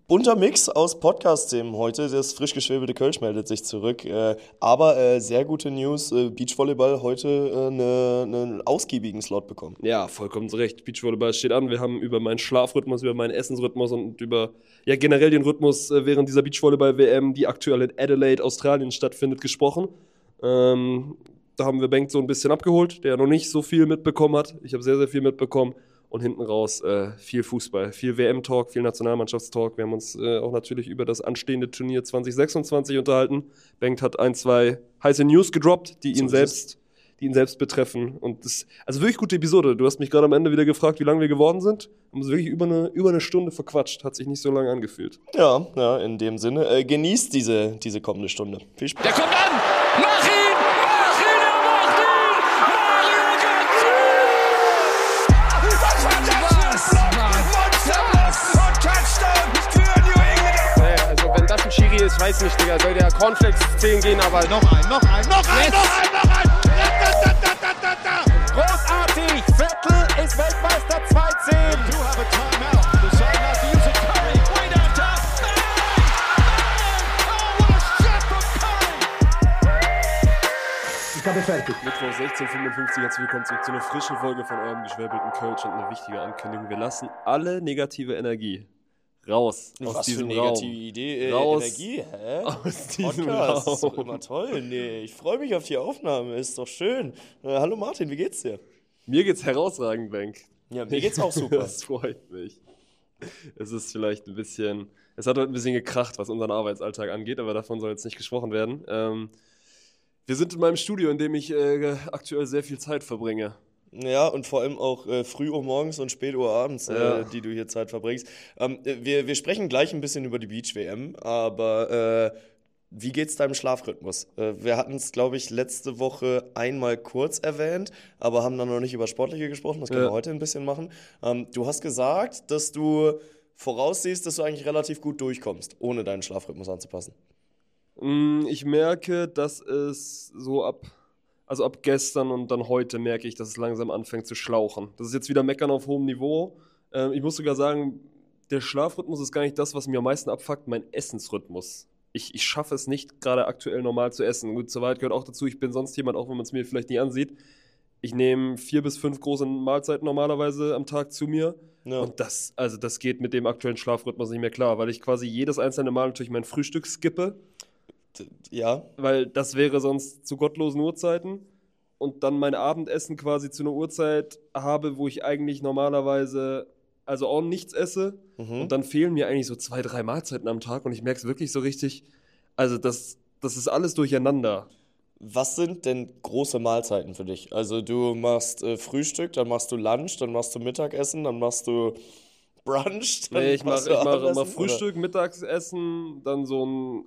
Bunter Mix aus Podcast-Themen heute. Das frisch geschwebelte Kölsch meldet sich zurück. Aber sehr gute News. Beachvolleyball heute einen ausgiebigen Slot bekommen. Ja, vollkommen recht. Beachvolleyball steht an. Wir haben über meinen Schlafrhythmus, über meinen Essensrhythmus und über generell den Rhythmus während dieser Beachvolleyball-WM, die aktuell in Adelaide, Australien stattfindet, gesprochen. Da haben wir Bengt so ein bisschen abgeholt, der noch nicht so viel mitbekommen hat. Ich habe sehr, sehr viel mitbekommen. Und hinten raus viel Fußball, viel WM-Talk, viel Nationalmannschaftstalk. Wir haben uns auch natürlich über das anstehende Turnier 2026 unterhalten. Bengt hat 1, 2 heiße News gedroppt, die ihn selbst betreffen. Und das, also wirklich gute Episode. Du hast mich gerade am Ende wieder gefragt, wie lange wir geworden sind. Haben uns wirklich über eine Stunde verquatscht. Hat sich nicht so lange angefühlt. Ja, in dem Sinne. Genießt diese kommende Stunde. Viel Spaß. Der kommt an! Mach ihn! Ich weiß nicht, Digga, soll der Cornflakes 10 gehen, aber noch ein! Großartig! Vettel ist Weltmeister 2-10! You have a timeout. Decide not to use it. Curry, way downtown. Oh, what a shot from Curry! Ich habe fertig. Mittwoch 16:55, herzlich willkommen zurück zu einer frischen Folge von eurem geschwäbelten Kölsch und eine wichtige Ankündigung. Wir lassen alle negative Energie raus aus Was diesem für Raum. negative Idee, Raus Energie, hä? aus diesem Podcast, ist doch Raum. immer toll. Nee, ich freue mich auf die Aufnahme, ist doch schön. Hallo Martin, wie geht's dir? Mir geht's herausragend, Benk. Ja, mir geht's auch super. Das freut mich. Es ist vielleicht es hat heute ein bisschen gekracht, was unseren Arbeitsalltag angeht, aber davon soll jetzt nicht gesprochen werden. Wir sind in meinem Studio, in dem ich aktuell sehr viel Zeit verbringe. Ja, und vor allem auch früh Uhr morgens und spät Uhr abends, die du hier Zeit verbringst. Wir sprechen gleich ein bisschen über die Beach-WM, aber wie geht's deinem Schlafrhythmus? Wir hatten es, glaube ich, letzte Woche einmal kurz erwähnt, aber haben dann noch nicht über Sportliche gesprochen. Das können wir heute ein bisschen machen. Du hast gesagt, dass du voraussiehst, dass du eigentlich relativ gut durchkommst, ohne deinen Schlafrhythmus anzupassen. Ich merke, dass es so ab gestern und dann heute merke ich, dass es langsam anfängt zu schlauchen. Das ist jetzt wieder Meckern auf hohem Niveau. Ich muss sogar sagen, der Schlafrhythmus ist gar nicht das, was mir am meisten abfuckt, mein Essensrhythmus. Ich schaffe es nicht, gerade aktuell normal zu essen. Gut, zur Wahrheit gehört auch dazu, ich bin sonst jemand, auch wenn man es mir vielleicht nicht ansieht. Ich nehme 4 bis 5 große Mahlzeiten normalerweise am Tag zu mir. Ja. Und das geht mit dem aktuellen Schlafrhythmus nicht mehr klar, weil ich quasi jedes einzelne Mal natürlich mein Frühstück skippe. Ja. Weil das wäre sonst zu gottlosen Uhrzeiten. Und dann mein Abendessen quasi zu einer Uhrzeit habe, wo ich eigentlich normalerweise also auch nichts esse. Und dann fehlen mir eigentlich so 2, 3 Mahlzeiten am Tag. Und ich merke es wirklich so richtig, also das ist alles durcheinander. Was sind denn große Mahlzeiten für dich? Also du machst Frühstück, dann machst du Lunch, dann machst du Mittagessen, dann machst du Brunch. Nee, ich mache immer Frühstück, oder? Mittagessen, dann so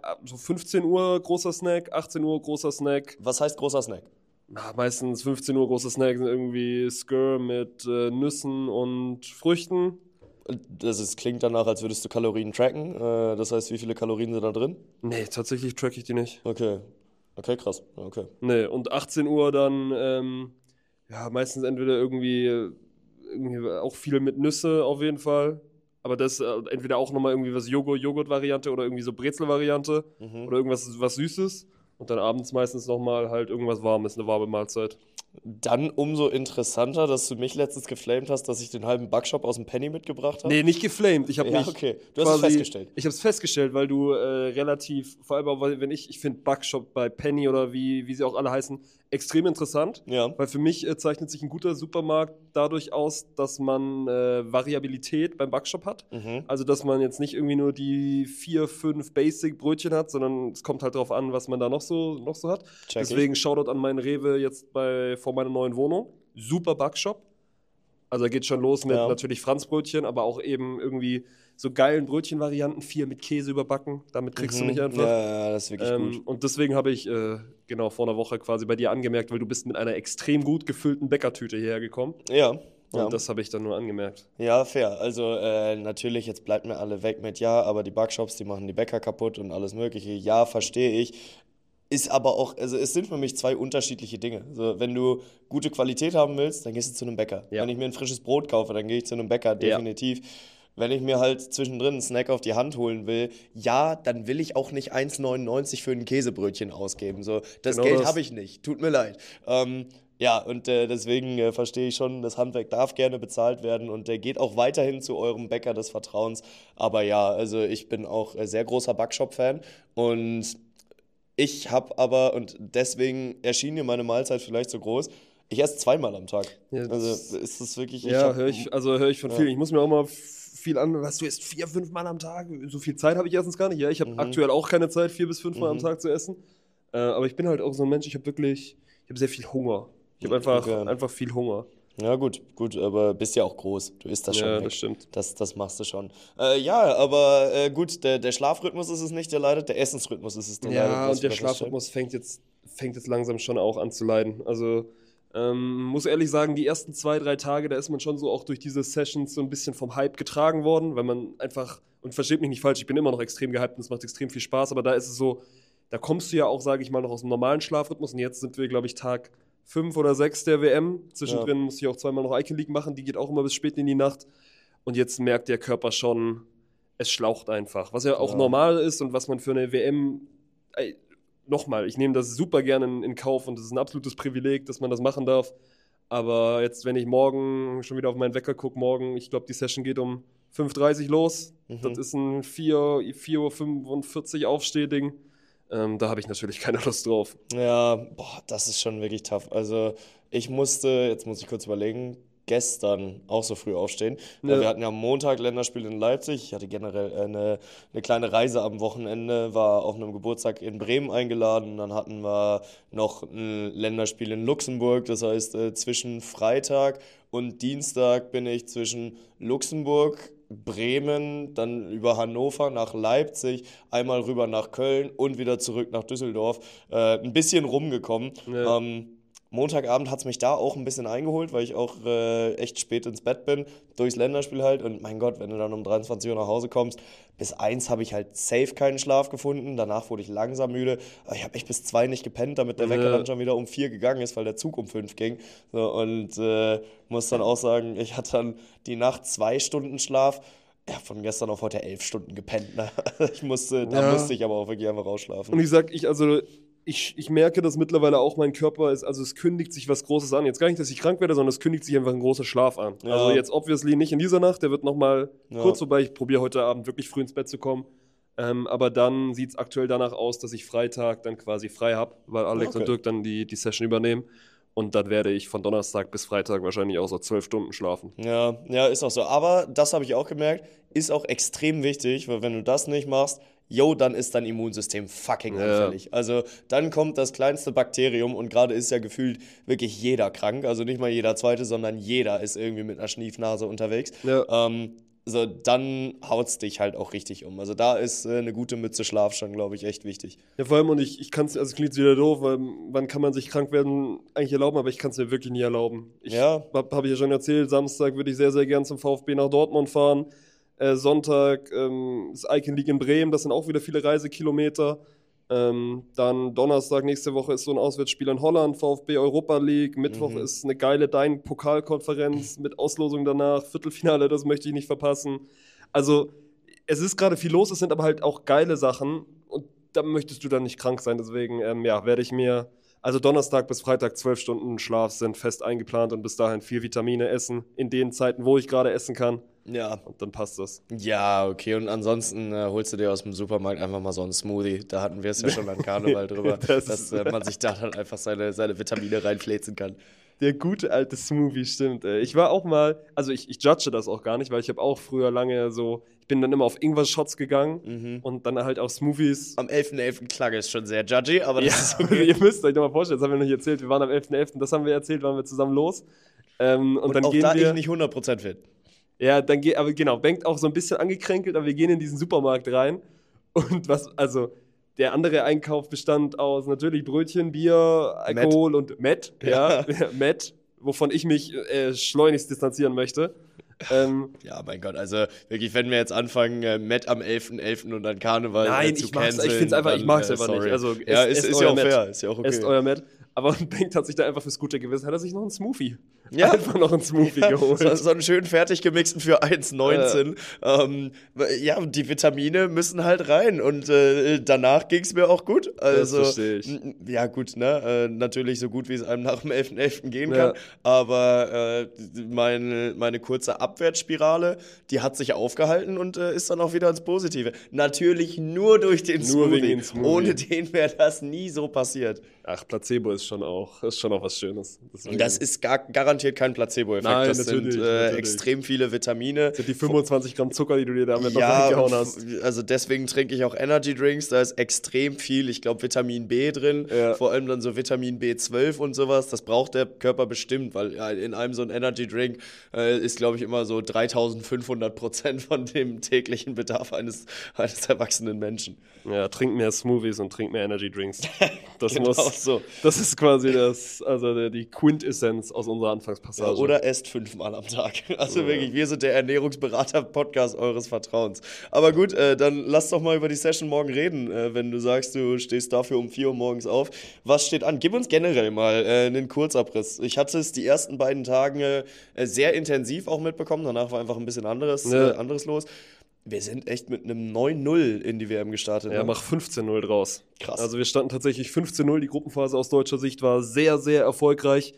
15 Uhr großer Snack, 18 Uhr großer Snack. Was heißt großer Snack? Meistens 15 Uhr großer Snack sind irgendwie Skir mit Nüssen und Früchten. Klingt danach, als würdest du Kalorien tracken. Das heißt, wie viele Kalorien sind da drin? Nee, tatsächlich track ich die nicht. Okay, krass. Okay. Nee, und 18 Uhr dann, meistens entweder irgendwie auch viel mit Nüsse auf jeden Fall. Aber das entweder auch nochmal irgendwie was Joghurt-Variante oder irgendwie so Brezel-Variante oder irgendwas was Süßes. Und dann abends meistens nochmal halt irgendwas Warmes, eine warme Mahlzeit. Dann umso interessanter, dass du mich letztens geflamed hast, dass ich den halben Backshop aus dem Penny mitgebracht habe. Nee, nicht geflamed. Ich habe okay. Du hast es festgestellt. Ich habe es festgestellt, weil du relativ, vor allem auch, wenn ich finde Backshop bei Penny oder wie sie auch alle heißen, extrem interessant. Ja. Weil für mich zeichnet sich ein guter Supermarkt dadurch aus, dass man Variabilität beim Backshop hat. Also, dass man jetzt nicht irgendwie nur die 4, 5 Basic-Brötchen hat, sondern es kommt halt darauf an, was man da noch so hat. Deswegen Shoutout an meinen Rewe jetzt vor meiner neuen Wohnung. Super Backshop. Also da geht schon los mit natürlich Franzbrötchen, aber auch eben irgendwie so geilen Brötchenvarianten, 4 mit Käse überbacken. Damit kriegst du mich einfach. Ja, das ist wirklich gut. Und deswegen habe ich vor einer Woche quasi bei dir angemerkt, weil du bist mit einer extrem gut gefüllten Bäckertüte hierher gekommen. Ja. Und das habe ich dann nur angemerkt. Ja, fair. Also natürlich, jetzt bleibt mir alle weg mit aber die Backshops, die machen die Bäcker kaputt und alles mögliche. Ja, verstehe ich. Ist aber auch, also es sind für mich 2 unterschiedliche Dinge. So, wenn du gute Qualität haben willst, dann gehst du zu einem Bäcker. Ja. Wenn ich mir ein frisches Brot kaufe, dann gehe ich zu einem Bäcker, definitiv. wenn ich mir halt zwischendrin einen Snack auf die Hand holen will, ja, dann will ich auch nicht 1,99 für ein Käsebrötchen ausgeben. So, das Genau Geld das. habe ich nicht, tut mir leid. Ja, und deswegen verstehe ich schon, das Handwerk darf gerne bezahlt werden und geht auch weiterhin zu eurem Bäcker des Vertrauens. Aber ja, also ich bin auch sehr großer Backshop-Fan und ich habe aber, und deswegen erschien mir meine Mahlzeit vielleicht so groß, ich esse 2-mal am Tag. Ja, Also ist das wirklich... Ja, höre ich von Ja. vielen. Ich muss mir auch mal viel an, was du isst 4-5 Mal am Tag. So viel Zeit habe ich erstens gar nicht. Ja, ich habe aktuell auch keine Zeit, 4 bis 5 Mal am Tag zu essen. Aber ich bin halt auch so ein Mensch, ich habe sehr viel Hunger. Ich habe einfach viel Hunger. Ja, gut, aber bist ja auch groß. Du isst das schon. Ja, weg. das stimmt. Das machst du schon. Ja, aber gut, der Schlafrhythmus ist es nicht, der leidet, der Essensrhythmus ist es, der leidet. Ja, muss und der ich feststellen. Schlafrhythmus fängt jetzt langsam schon auch an zu leiden. Also, muss ehrlich sagen, die ersten 2-3 Tage, da ist man schon so auch durch diese Sessions so ein bisschen vom Hype getragen worden, weil man einfach, und versteht mich nicht falsch, ich bin immer noch extrem gehypt und es macht extrem viel Spaß, aber da ist es so, da kommst du ja auch, sage ich mal, noch aus dem normalen Schlafrhythmus und jetzt sind wir, glaube ich, Tag 5 oder 6 der WM. Zwischendrin musste ich auch 2-mal noch Icon League machen, die geht auch immer bis spät in die Nacht. Und jetzt merkt der Körper schon, es schlaucht einfach. Was ja auch normal ist und was man für eine WM, nochmal, ich nehme das super gerne in Kauf und es ist ein absolutes Privileg, dass man das machen darf. Aber jetzt, wenn ich morgen schon wieder auf meinen Wecker gucke, ich glaube, die Session geht um 5:30 Uhr los. Das ist ein 4:45 Uhr Aufstehding. Da habe ich natürlich keine Lust drauf. Ja, boah, das ist schon wirklich tough. Also ich musste, jetzt muss ich kurz überlegen, gestern auch so früh aufstehen. Ja. Wir hatten ja am Montag Länderspiel in Leipzig. Ich hatte generell eine kleine Reise am Wochenende, war auf einem Geburtstag in Bremen eingeladen. Dann hatten wir noch ein Länderspiel in Luxemburg. Das heißt, zwischen Freitag und Dienstag bin ich zwischen Luxemburg, Bremen, dann über Hannover nach Leipzig, einmal rüber nach Köln und wieder zurück nach Düsseldorf. Ein bisschen rumgekommen. Ja. Montagabend hat es mich da auch ein bisschen eingeholt, weil ich auch echt spät ins Bett bin, durchs Länderspiel halt. Und mein Gott, wenn du dann um 23 Uhr nach Hause kommst, bis 1 habe ich halt safe keinen Schlaf gefunden. Danach wurde ich langsam müde. Aber ich habe echt bis 2 nicht gepennt, damit der Wecker dann schon wieder um 4 gegangen ist, weil der Zug um 5 ging. So, und muss dann auch sagen, ich hatte dann die Nacht 2 Stunden Schlaf. Ja, von gestern auf heute 11 Stunden gepennt. Ne? Da musste ich aber auch wirklich einfach ausschlafen. Und ich merke, dass mittlerweile auch mein Körper ist, also es kündigt sich was Großes an. Jetzt gar nicht, dass ich krank werde, sondern es kündigt sich einfach ein großer Schlaf an. Ja. Also jetzt obviously nicht in dieser Nacht, der wird nochmal kurz, wobei ich probiere heute Abend wirklich früh ins Bett zu kommen. Aber dann sieht es aktuell danach aus, dass ich Freitag dann quasi frei habe, weil Alex und Dirk dann die Session übernehmen. Und dann werde ich von Donnerstag bis Freitag wahrscheinlich auch so 12 Stunden schlafen. Ja, ist auch so. Aber das habe ich auch gemerkt, ist auch extrem wichtig, weil wenn du das nicht machst, dann ist dein Immunsystem fucking anfällig. Also dann kommt das kleinste Bakterium und gerade ist ja gefühlt wirklich jeder krank. Also nicht mal jeder Zweite, sondern jeder ist irgendwie mit einer Schniefnase unterwegs. Ja. Dann haut's dich halt auch richtig um. Also da ist eine gute Mütze Schlaf schon, glaube ich, echt wichtig. Ja, vor allem, und ich kann es, also es klingt jetzt wieder doof, weil wann kann man sich krank werden eigentlich erlauben, aber ich kann es mir wirklich nie erlauben. Habe ich ja schon erzählt, Samstag würde ich sehr, sehr gern zum VfB nach Dortmund fahren. Sonntag ist Icon League in Bremen, das sind auch wieder viele Reisekilometer. Dann Donnerstag nächste Woche ist so ein Auswärtsspiel in Holland, VfB Europa League. Mittwoch ist eine geile Pokalkonferenz mit Auslosung danach, Viertelfinale, das möchte ich nicht verpassen. Also es ist gerade viel los, es sind aber halt auch geile Sachen und da möchtest du dann nicht krank sein. Deswegen werde ich mir, also Donnerstag bis Freitag 12 Stunden Schlaf sind fest eingeplant und bis dahin 4 Vitamine essen in den Zeiten, wo ich gerade essen kann. Ja. Und dann passt das. Ja, okay. Und ansonsten holst du dir aus dem Supermarkt einfach mal so einen Smoothie. Da hatten wir es ja schon an Karneval drüber, dass man sich da dann einfach seine Vitamine reinfläzen kann. Der gute alte Smoothie, stimmt. Ich war auch mal, also ich judge das auch gar nicht, weil ich habe auch früher lange so, ich bin dann immer auf Ingwer-Shots gegangen und dann halt auch Smoothies. Am 11.11. klang es schon sehr judgy, aber das ist okay. Ihr müsst euch doch mal vorstellen, das haben wir noch nicht erzählt, wir waren am 11.11., das haben wir erzählt, waren wir zusammen los. Und dann auch gehen da wir, ich nicht 100% fit. Ja, aber genau, Bengt auch so ein bisschen angekränkelt, aber wir gehen in diesen Supermarkt rein und der andere Einkauf bestand aus natürlich Brötchen, Bier, Alkohol und Met. Ja, Met, wovon ich mich schleunigst distanzieren möchte. Ja, mein Gott, also wirklich, wenn wir jetzt anfangen, Met am 11.11. und dann Karneval zu canceln. Ich finde es einfach, ich mag es einfach nicht. Also, ist ja auch fair, ist ja auch okay. Esst euer Met. Aber Bengt hat sich da einfach fürs gute Gewissen, hat er sich noch einen Smoothie Ja. einfach noch einen Smoothie geholt. So einen schön fertig gemixten für 1,19. Ja, die Vitamine müssen halt rein und danach ging es mir auch gut. Also, das verstehe ich. Ja gut, ne? Natürlich so gut, wie es einem nach dem 11.11. gehen Ja. kann, aber meine kurze Abwärtsspirale, die hat sich aufgehalten und ist dann auch wieder ins Positive. Natürlich nur durch den Nur Smoothie. wegen dem Smoothie. Ohne den wäre das nie so passiert. Ach, Placebo ist schon auch was Schönes. Deswegen Das ist garantiert kein Placebo-Effekt. Nein, das natürlich, sind natürlich. extrem viele Vitamine. sind die 25 Gramm Zucker, die du dir damit noch Ja, reingehauen hast. also deswegen trinke ich auch Energy Drinks. Da ist extrem viel, ich glaube, Vitamin B drin. Ja. Vor allem dann so Vitamin B12 und sowas. Das braucht der Körper bestimmt, weil in einem so ein Energy Drink ist, glaube ich, immer so 3500% von dem täglichen Bedarf eines erwachsenen Menschen. Ja, trink mehr Smoothies und trink mehr Energy Drinks. Das Genau muss. so. Das ist quasi die Quintessenz aus unserer Anfangspassage. Oder esst 5-mal am Tag. Also wirklich, wir sind der Ernährungsberater-Podcast eures Vertrauens. Aber gut, dann lass doch mal über die Session morgen reden, wenn du sagst, du stehst dafür um 4 Uhr morgens auf. Was steht an? Gib uns generell mal einen Kurzabriss. Ich hatte es die ersten beiden Tage sehr intensiv auch mitbekommen, danach war einfach ein bisschen anderes los. Wir sind echt mit einem 9-0 in die WM gestartet. Ja, Ne? mach 15-0 draus. Krass. Also wir standen tatsächlich 15-0. Die Gruppenphase aus deutscher Sicht war sehr, sehr erfolgreich.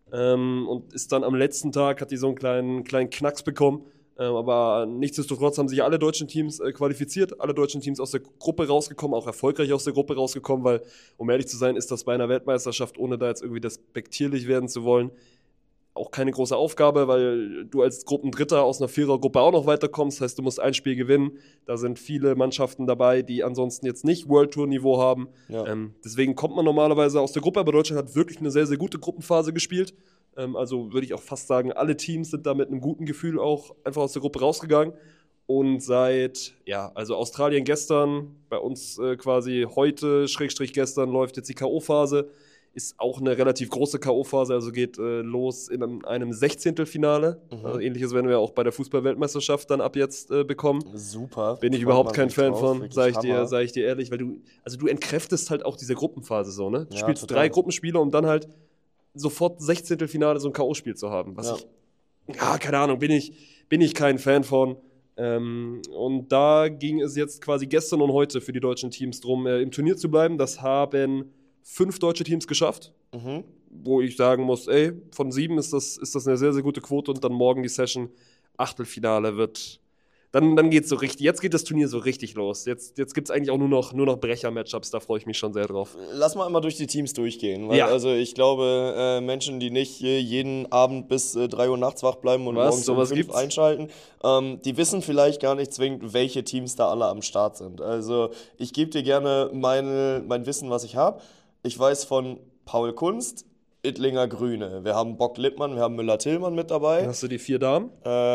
Und ist dann am letzten Tag, hat die so einen kleinen Knacks bekommen. Aber nichtsdestotrotz haben sich alle deutschen Teams qualifiziert, alle deutschen Teams aus der Gruppe rausgekommen, auch erfolgreich aus der Gruppe rausgekommen, weil, um ehrlich zu sein, ist das bei einer Weltmeisterschaft, ohne da jetzt irgendwie despektierlich werden zu wollen, auch keine große Aufgabe, weil du als Gruppendritter aus einer Vierergruppe auch noch weiterkommst. Das heißt, du musst ein Spiel gewinnen. Da sind viele Mannschaften dabei, die ansonsten jetzt nicht World Tour Niveau haben. Ja. Deswegen kommt man normalerweise aus der Gruppe, aber Deutschland hat wirklich eine sehr, sehr gute Gruppenphase gespielt. Also würde ich auch fast sagen, alle Teams sind da mit einem guten Gefühl auch einfach aus der Gruppe rausgegangen. Und also Australien gestern, bei uns quasi heute, / gestern, läuft jetzt die K.O.-Phase. Ist auch eine relativ große K.O.-Phase, also geht los in einem 16. Also Ähnliches werden wir auch bei der Fußball-Weltmeisterschaft dann ab jetzt bekommen. Super. Bin ich überhaupt kein Fan von, sag ich dir ehrlich, weil du entkräftest halt auch diese Gruppenphase so, ne? Du spielst total. 3 Gruppenspiele, um dann halt sofort 16. so ein K.O.-Spiel zu haben. Keine Ahnung, bin ich kein Fan von. Und da ging es jetzt quasi gestern und heute für die deutschen Teams drum, im Turnier zu bleiben. Das haben 5 deutsche Teams geschafft, wo ich sagen muss, von 7 ist das eine sehr, sehr gute Quote und dann morgen die Session Achtelfinale wird. Dann geht's so richtig. Jetzt geht das Turnier so richtig los. Jetzt gibt's eigentlich auch nur noch Brecher-Matchups, da freue ich mich schon sehr drauf. Lass mal einmal durch die Teams durchgehen. Weil, Ja. Also ich glaube, Menschen, die nicht jeden Abend bis 3 Uhr nachts wach bleiben und morgens um 5 gibt's? einschalten, die wissen vielleicht gar nicht zwingend, welche Teams da alle am Start sind. Also ich gebe dir gerne mein Wissen, was ich habe. Ich weiß von Paul Kunst, Ittlinger Grüne. Wir haben Bock Lippmann, wir haben Müller-Tillmann mit dabei. Dann hast du die 4 Damen,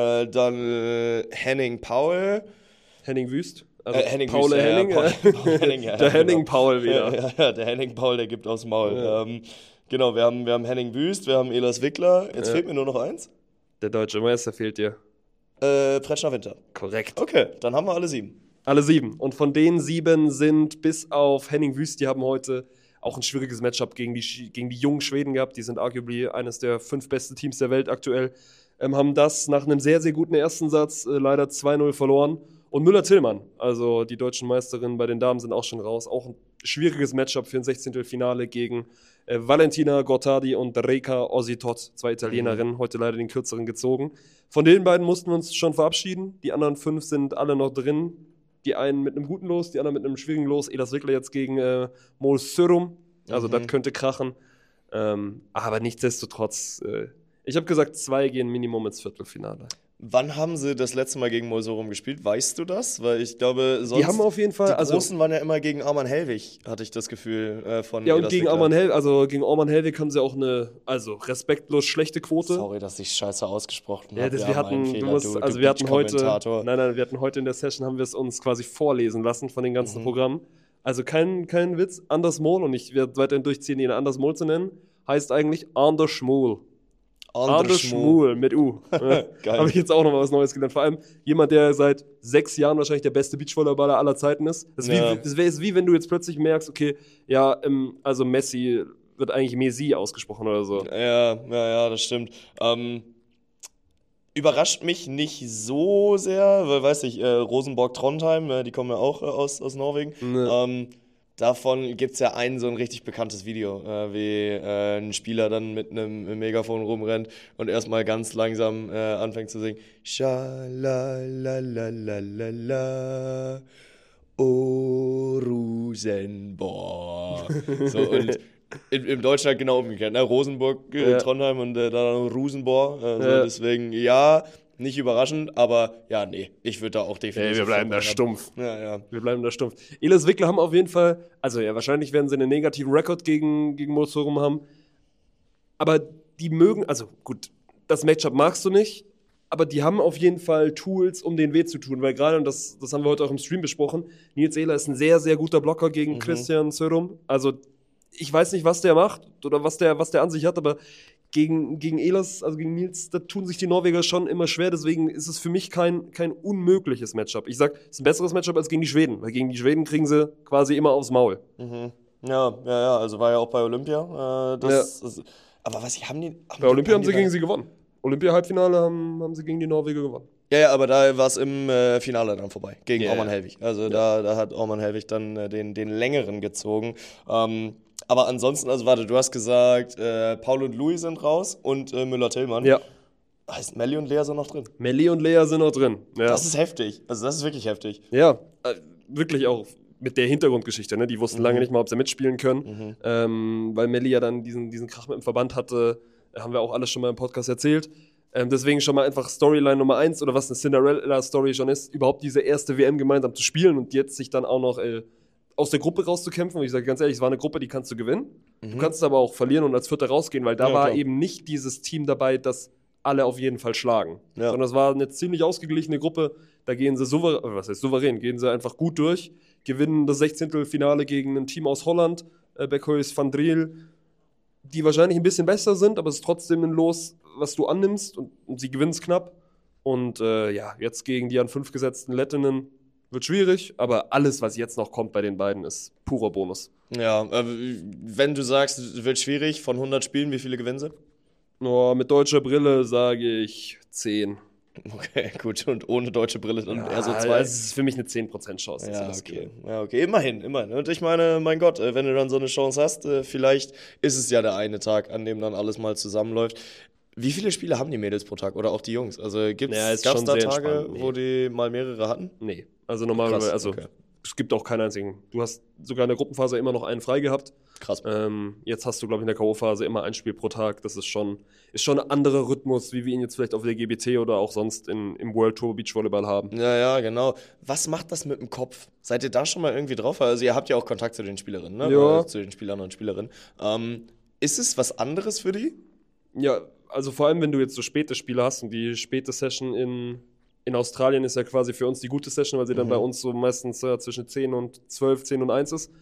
Dann Henning Paul. Henning Wüst. Henning Paul Wüst, Henning. Paul Henning, ja, Der Henning genau. Paul wieder. Ja, der Henning Paul, der gibt aufs Maul. Ja. Genau, wir haben Henning Wüst, wir haben Elas Wickler. Jetzt fehlt mir nur noch eins. Der deutsche Meister fehlt dir. Pretschner Winter. Korrekt. Okay, dann haben wir alle 7. Alle 7. Und von den 7 sind bis auf Henning Wüst, die haben heute auch ein schwieriges Matchup gegen die jungen Schweden gehabt. Die sind arguably eines der 5 besten Teams der Welt aktuell. Haben das nach einem sehr, sehr guten ersten Satz leider 2-0 verloren. Und Müller-Tillmann, also die deutschen Meisterinnen bei den Damen, sind auch schon raus. Auch ein schwieriges Matchup für ein 16. Finale gegen Valentina Gortadi und Reika Ositot, 2 Italienerinnen, heute leider den kürzeren gezogen. Von den beiden mussten wir uns schon verabschieden. Die anderen 5 sind alle noch drin. Die einen mit einem guten Los, die anderen mit einem schwierigen Los. Elas Wickler jetzt gegen Mol Sørum. Also das könnte krachen. Aber nichtsdestotrotz, ich habe gesagt, 2 gehen Minimum ins Viertelfinale. Wann haben sie das letzte Mal gegen Molsorum gespielt? Weißt du das? Weil ich glaube, sonst. Die haben auf jeden Fall. Die Großen waren ja immer gegen Arman Hellwig, hatte ich das Gefühl. Von Ja, und Elas gegen Wickler. gegen Arman Hellwig haben sie auch eine, respektlos schlechte Quote. Sorry, dass ich scheiße ausgesprochen Ja, habe. wir hatten heute in der Session haben wir es uns quasi vorlesen lassen von den ganzen Programmen. Also kein Witz, Anders Mol, und ich werde weiterhin durchziehen, ihn Anders Mol zu nennen, heißt eigentlich Anders Schmuel. Anders Schmuel mit U. Geil. Habe ich jetzt auch noch mal was Neues gelernt. Vor allem jemand, der seit 6 Jahren wahrscheinlich der beste Beachvolleyballer aller Zeiten ist. Das ist wie wenn du jetzt plötzlich merkst, okay, ja, also Messi wird eigentlich Messi ausgesprochen oder so. Ja, das stimmt. Überrascht mich nicht so sehr, weil, weiß ich, Rosenborg-Trondheim, die kommen ja auch aus Norwegen. Ne. Davon gibt es ja so ein richtig bekanntes Video, wie ein Spieler dann mit einem Megafon rumrennt und erstmal ganz langsam anfängt zu singen. Schalalalalala, O Rosenborg. So, und im Deutschen halt genau umgekehrt, ne? Rosenburg, Trondheim und dann Rosenborg. Deswegen, ja, nicht überraschend, aber ja, nee, ich würde da auch definitiv. Wir bleiben da stumpf. Ja. Wir bleiben da stumpf. Ehlers Wickler haben auf jeden Fall, also ja, wahrscheinlich werden sie einen negativen Rekord gegen Mozorum haben. Aber die mögen, also gut, das Matchup magst du nicht, aber die haben auf jeden Fall Tools, um denen weh zu tun, weil gerade, und das haben wir heute auch im Stream besprochen, Nils Ehler ist ein sehr, sehr guter Blocker gegen Christian Sörum. Also ich weiß nicht, was der macht oder was der an sich hat, aber gegen Ehlers, also gegen Nils, da tun sich die Norweger schon immer schwer, deswegen ist es für mich kein unmögliches Matchup. Ich sag, es ist ein besseres Matchup als gegen die Schweden, weil gegen die Schweden kriegen sie quasi immer aufs Maul. Ja, also war ja auch bei Olympia. Aber was, haben die... Bei Olympia haben sie gegen sie gewonnen. Olympia-Halbfinale haben sie gegen die Norweger gewonnen. Ja, aber da war es im Finale dann vorbei, gegen Orman Helwig. Also da hat Orman Helwig dann den längeren gezogen. Aber ansonsten, also warte, du hast gesagt, Paul und Louis sind raus und Müller-Tillmann. Ja. Heißt Melli und Lea sind noch drin? Melli und Lea sind noch drin. Ja. Das ist heftig. Also das ist wirklich heftig. Ja, wirklich auch mit der Hintergrundgeschichte. Ne? Die wussten lange nicht mal, ob sie mitspielen können. Weil Melli ja dann diesen Krach mit dem Verband hatte, haben wir auch alles schon mal im Podcast erzählt. Deswegen schon mal einfach Storyline Nummer 1 oder was eine Cinderella-Story schon ist, überhaupt diese erste WM gemeinsam zu spielen und jetzt sich dann auch noch aus der Gruppe rauszukämpfen. Und ich sage ganz ehrlich, es war eine Gruppe, die kannst du gewinnen. Du kannst aber auch verlieren und als Vierter rausgehen, weil da war eben nicht dieses Team dabei, das alle auf jeden Fall schlagen. Ja. Sondern es war eine ziemlich ausgeglichene Gruppe. Da gehen sie souverän, gehen sie einfach gut durch, gewinnen das 16. Finale gegen ein Team aus Holland, Bekhuis van Driel, die wahrscheinlich ein bisschen besser sind, aber es ist trotzdem ein Los, was du annimmst und sie gewinnen es knapp. Und jetzt gegen die an 5 gesetzten Lettinnen wird schwierig, aber alles, was jetzt noch kommt bei den beiden, ist purer Bonus. Ja, wenn du sagst, es wird schwierig, von 100 Spielen, wie viele gewinnen sie? Mit deutscher Brille sage ich 10. Okay, gut. Und ohne deutsche Brille dann eher so 2? Das ist für mich eine 10% Chance. Ja, okay. Ja, okay. Immerhin. Und ich meine, mein Gott, wenn du dann so eine Chance hast, vielleicht ist es ja der eine Tag, an dem dann alles mal zusammenläuft. Wie viele Spiele haben die Mädels pro Tag oder auch die Jungs? Also gab es da Tage, wo die mal mehrere hatten? Nee. Also normalerweise, es gibt auch keinen einzigen. Du hast sogar in der Gruppenphase immer noch einen frei gehabt. Krass. Jetzt hast du, glaube ich, in der K.O.-Phase immer ein Spiel pro Tag. Das ist schon ein anderer Rhythmus, wie wir ihn jetzt vielleicht auf der GBT oder auch sonst im World Tour Beachvolleyball haben. Ja, genau. Was macht das mit dem Kopf? Seid ihr da schon mal irgendwie drauf? Also ihr habt ja auch Kontakt zu den Spielerinnen, ne? Ja. Zu den Spielern und Spielerinnen. Ist es was anderes für die? Ja, also vor allem, wenn du jetzt so späte Spiele hast und die späte Session in Australien ist ja quasi für uns die gute Session, weil sie dann bei uns so meistens zwischen 10 und 12, 10 und 1 ist.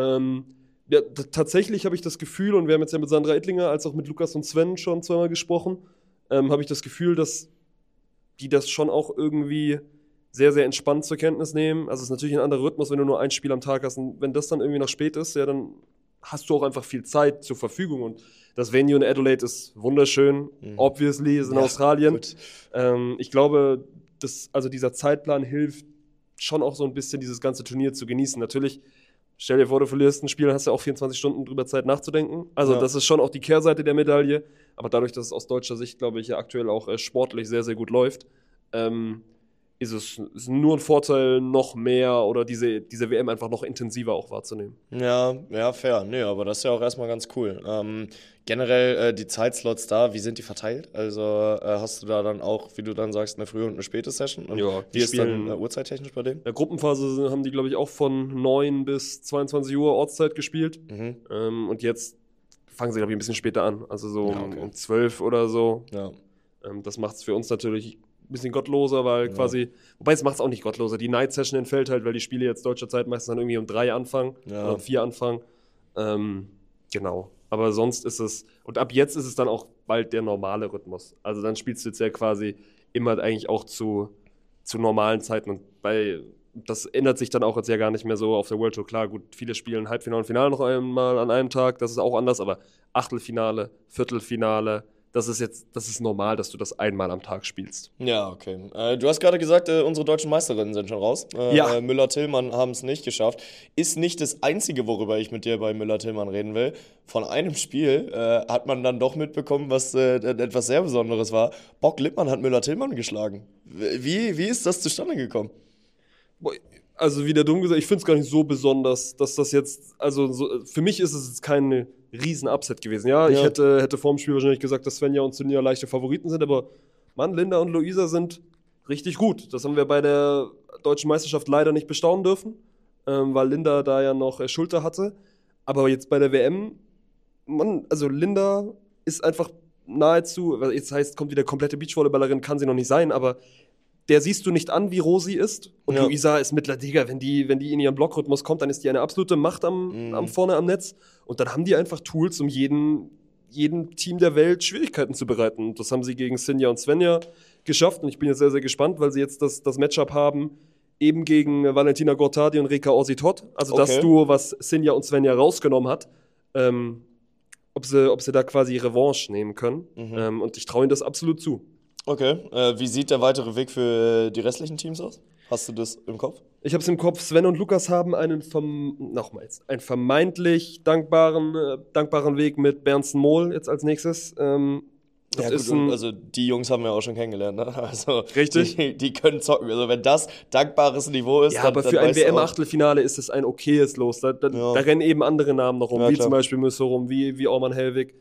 Tatsächlich habe ich das Gefühl, und wir haben jetzt ja mit Sandra Ettlinger als auch mit Lukas und Sven schon zweimal gesprochen, habe ich das Gefühl, dass die das schon auch irgendwie sehr, sehr entspannt zur Kenntnis nehmen. Also es ist natürlich ein anderer Rhythmus, wenn du nur ein Spiel am Tag hast. Und wenn das dann irgendwie noch spät ist, ja, dann hast du auch einfach viel Zeit zur Verfügung. Und das Venue in Adelaide ist wunderschön. Obviously, ist in Australien. Ich glaube, dieser Zeitplan hilft schon auch so ein bisschen, dieses ganze Turnier zu genießen. Natürlich, stell dir vor, du verlierst ein Spiel, hast du auch 24 Stunden drüber Zeit nachzudenken. Also das ist schon auch die Kehrseite der Medaille. Aber dadurch, dass es aus deutscher Sicht, glaube ich, ja aktuell auch sportlich sehr, sehr gut läuft, ist es nur ein Vorteil, noch mehr oder diese WM einfach noch intensiver auch wahrzunehmen. Ja, fair. Nee, aber das ist ja auch erstmal ganz cool. Generell die Zeitslots da, wie sind die verteilt? Also hast du da dann auch, wie du dann sagst, eine frühe und eine späte Session? Und ja, wie ist dann uhrzeittechnisch bei denen? In der Gruppenphase haben die, glaube ich, auch von 9 bis 22 Uhr Ortszeit gespielt. Und jetzt fangen sie, glaube ich, ein bisschen später an. Also so um 12 oder so. Ja. Das macht es für uns natürlich ein bisschen gottloser, weil quasi, wobei es macht es auch nicht gottloser. Die Night Session entfällt halt, weil die Spiele jetzt deutscher Zeit meistens dann irgendwie um 3 anfangen oder um 4 anfangen. Genau. Aber sonst ist es, und ab jetzt ist es dann auch bald der normale Rhythmus. Also dann spielst du jetzt ja quasi immer eigentlich auch zu normalen Zeiten. Und bei das ändert sich dann auch jetzt ja gar nicht mehr so auf der World Tour. Klar, gut, viele spielen Halbfinale und Finale noch einmal an einem Tag, das ist auch anders, aber Achtelfinale, Viertelfinale, das ist normal, dass du das einmal am Tag spielst. Ja, okay. Du hast gerade gesagt, unsere deutschen Meisterinnen sind schon raus. Ja. Müller-Tillmann haben es nicht geschafft. Ist nicht das Einzige, worüber ich mit dir bei Müller-Tillmann reden will. Von einem Spiel hat man dann doch mitbekommen, was etwas sehr Besonderes war. Bock Lippmann hat Müller-Tillmann geschlagen. Wie ist das zustande gekommen? Also wieder dumm gesagt, ich finde es gar nicht so besonders, dass das jetzt, also so, für mich ist es jetzt kein Riesen-Upset gewesen. Ja, ich hätte vor dem Spiel wahrscheinlich gesagt, dass Svenja und Sunja leichte Favoriten sind, aber Mann, Linda und Luisa sind richtig gut. Das haben wir bei der Deutschen Meisterschaft leider nicht bestaunen dürfen, weil Linda da ja noch Schulter hatte. Aber jetzt bei der WM, Mann, also Linda ist einfach nahezu, jetzt heißt, kommt wieder komplette Beachvolleyballerin, kann sie noch nicht sein, aber der siehst du nicht an, wie Rosi ist. Und Luisa ist mittlerweile, wenn die in ihren Blockrhythmus kommt, dann ist die eine absolute Macht am vorne am Netz. Und dann haben die einfach Tools, um jedem Team der Welt Schwierigkeiten zu bereiten. Und das haben sie gegen Sinja und Svenja geschafft. Und ich bin jetzt sehr, sehr gespannt, weil sie jetzt das Matchup haben, eben gegen Valentina Gortadi und Rika Orsi-Todd. Also das Duo, was Sinja und Svenja rausgenommen hat. Ob sie da quasi Revanche nehmen können. Und ich traue ihnen das absolut zu. Okay, wie sieht der weitere Weg für die restlichen Teams aus? Hast du das im Kopf? Ich habe es im Kopf. Sven und Lukas haben einen vermeintlich dankbaren Weg mit Bernsen-Mohl jetzt als nächstes. Ja, gut, also die Jungs haben wir auch schon kennengelernt, ne? Also richtig. Die können zocken. Also wenn das dankbares Niveau ist, ja, aber für ein WM-Achtelfinale ist es ein okayes Los. Da rennen eben andere Namen noch rum, wie zum Beispiel Müsserum, wie Orman Hellwig.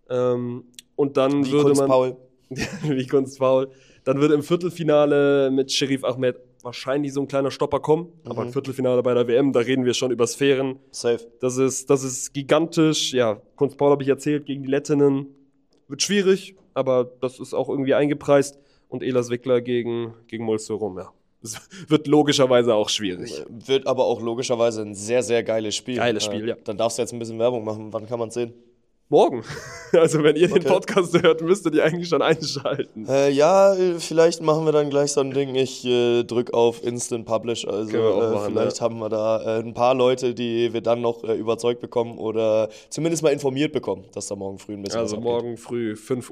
Und dann wie würde man... Paul. wie Kunstfaul. Dann wird im Viertelfinale mit Sherif Ahmed wahrscheinlich so ein kleiner Stopper kommen. Aber ein Viertelfinale bei der WM, da reden wir schon über Sphären. Safe. Das ist gigantisch. Ja, Kunstpaul habe ich erzählt, gegen die Lettinnen. Wird schwierig, aber das ist auch irgendwie eingepreist. Und Elas Wickler gegen Mulserum, ja. Das wird logischerweise auch schwierig. Wird aber auch logischerweise ein sehr, sehr geiles Spiel. Geiles Spiel, ja. Dann darfst du jetzt ein bisschen Werbung machen. Wann kann man es sehen? Morgen. Also wenn ihr den Podcast hört, müsstet ihr eigentlich schon einschalten. Ja, vielleicht machen wir dann gleich so ein Ding. Ich drück auf Instant Publish. Also vielleicht haben wir da ein paar Leute, die wir dann noch überzeugt bekommen oder zumindest mal informiert bekommen, dass da morgen früh ein bisschen was abgeht. Morgen früh, 5:45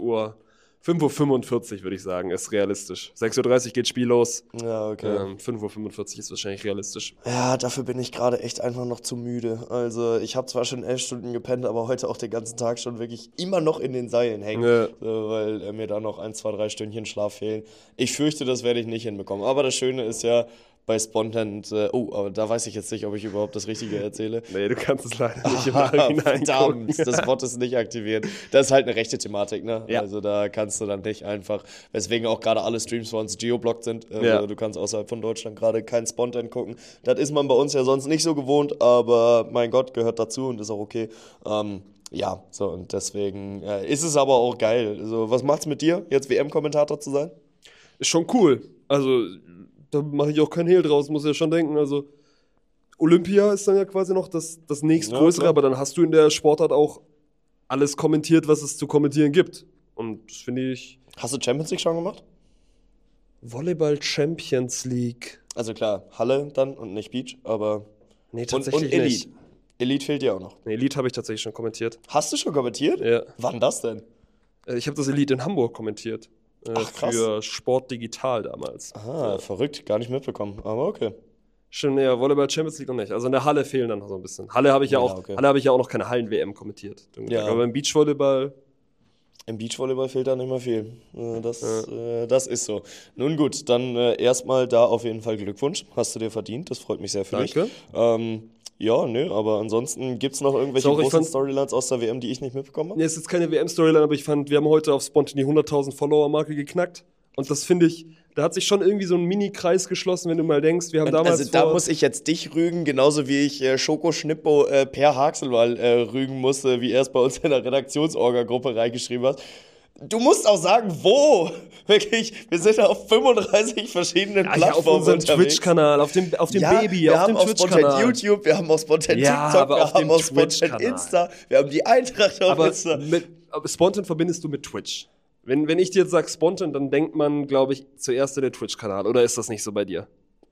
Uhr, würde ich sagen, ist realistisch. 6:30 Uhr geht Spiel los. Ja, okay. 5:45 Uhr ist wahrscheinlich realistisch. Ja, dafür bin ich gerade echt einfach noch zu müde. Also ich habe zwar schon 11 Stunden gepennt, aber heute auch den ganzen Tag schon wirklich immer noch in den Seilen hängen, weil mir da noch 1, 2, 3 Stündchen Schlaf fehlen. Ich fürchte, das werde ich nicht hinbekommen. Aber das Schöne ist ja, bei Spontan, aber da weiß ich jetzt nicht, ob ich überhaupt das Richtige erzähle. Nee, du kannst es leider nicht im Nachhinein gucken. Verdammt, das Bot ist nicht aktiviert. Das ist halt eine rechte Thematik, ne? Ja. Also da kannst du dann nicht einfach, weswegen auch gerade alle Streams bei uns geoblockt sind. Du kannst außerhalb von Deutschland gerade kein Spontan gucken. Das ist man bei uns ja sonst nicht so gewohnt, aber mein Gott, gehört dazu und ist auch okay. Ja, so und deswegen ist es aber auch geil. Also, was macht's mit dir, jetzt WM-Kommentator zu sein? Ist schon cool. Also da mache ich auch keinen Hehl draus, muss ja schon denken. Also Olympia ist dann ja quasi noch das nächstgrößere, aber dann hast du in der Sportart auch alles kommentiert, was es zu kommentieren gibt. Und das finde ich... Hast du Champions League schon gemacht? Volleyball Champions League. Also klar, Halle dann und nicht Beach, aber... Nee, tatsächlich und Elite. nicht. Elite fehlt dir auch noch. Nee, Elite habe ich tatsächlich schon kommentiert. Hast du schon kommentiert? Ja. Wann das denn? Ich habe das Elite in Hamburg kommentiert. Ach, krass. Für Sport Digital damals. Aha, verrückt, gar nicht mitbekommen, aber okay. Schon, ja, Volleyball Champions League noch nicht. Also in der Halle fehlen dann noch so ein bisschen. Halle habe ich ja auch noch keine Hallen-WM kommentiert. Ja. Aber im Beachvolleyball... Im Beachvolleyball fehlt da nicht mehr viel. Das ist so. Nun gut, dann erstmal da auf jeden Fall Glückwunsch. Hast du dir verdient, das freut mich sehr für dich. Ja, nö, aber ansonsten gibt es noch irgendwelche großen Storylines aus der WM, die ich nicht mitbekommen habe? Nee, es ist jetzt keine WM-Storyline, aber ich fand, wir haben heute auf Spontan die 100.000 Follower-Marke geknackt. Und das finde ich, da hat sich schon irgendwie so ein Mini-Kreis geschlossen, wenn du mal denkst, wir haben damals... Also da muss ich jetzt dich rügen, genauso wie ich Schoko Schnippo Per Haxelwall rügen musste, wie er es bei uns in der Redaktionsorga-Gruppe reingeschrieben hat. Du musst auch sagen, wo! Wirklich, wir sind auf 35 verschiedenen Plattformen auf unserem unterwegs. Twitch-Kanal, auf dem Baby, wir haben auf Spontan YouTube, wir haben auf Spontan TikTok, wir haben auf Spontan Insta, wir haben die Eintracht auf Insta. Aber Spontan verbindest du mit Twitch. Wenn ich dir jetzt sage Spontan, dann denkt man, glaube ich, zuerst an den Twitch-Kanal. Oder ist das nicht so bei dir?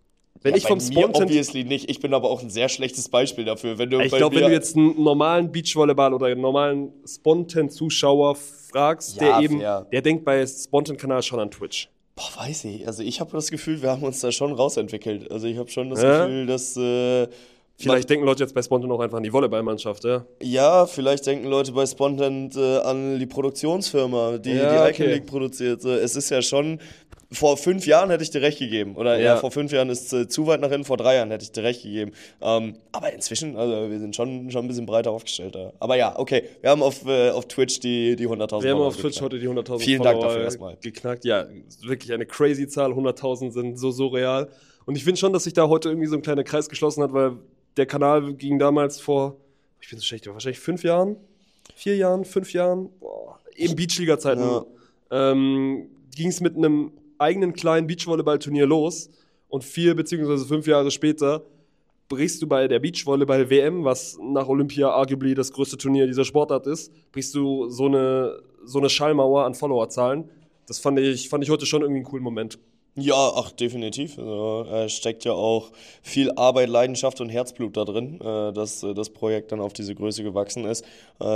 Wenn ich vom Spontan... obviously nicht. Ich bin aber auch ein sehr schlechtes Beispiel dafür. Wenn du Ich glaube, wenn du jetzt einen normalen Beachvolleyball oder einen normalen Spontan-Zuschauer fragst, Ja, der denkt bei Spontan-Kanal schon an Twitch. Boah, weiß ich. Also ich habe das Gefühl, wir haben uns da schon rausentwickelt. Also ich habe schon das Ja? Gefühl, dass... Vielleicht denken Leute jetzt bei Spontan auch einfach an die Volleyballmannschaft, ja? Ja, vielleicht denken Leute bei Spontan an die Produktionsfirma, die Ja, Icon okay. League produziert. Es ist ja schon, vor 5 Jahren hätte ich dir recht gegeben. Oder Ja. vor 5 Jahren ist zu weit nach hinten, vor 3 Jahren hätte ich dir recht gegeben. Aber inzwischen, also wir sind schon ein bisschen breiter aufgestellt da. Aber ja, okay, wir haben auf Twitch die 100.000 Wir haben Follower auf Twitch geknackt. heute die 100.000 Vielen Dank Follower dafür erstmal. geknackt. Ja, wirklich eine crazy Zahl. 100.000 sind so real. Und ich finde schon, dass sich da heute irgendwie so ein kleiner Kreis geschlossen hat, weil der Kanal ging damals vor, ich bin so schlecht, wahrscheinlich 5 Jahren, 4 Jahren, 5 Jahren, eben Beachliga-Zeiten, Ja. ging es mit einem eigenen kleinen Beachvolleyball-Turnier los und 4 bzw. 5 Jahre später brichst du bei der Beachvolleyball-WM, was nach Olympia arguably das größte Turnier dieser Sportart ist, brichst du so eine Schallmauer an Followerzahlen. Das fand ich heute schon irgendwie einen coolen Moment. Ja, ach, definitiv. Also, steckt ja auch viel Arbeit, Leidenschaft und Herzblut da drin, dass das Projekt dann auf diese Größe gewachsen ist.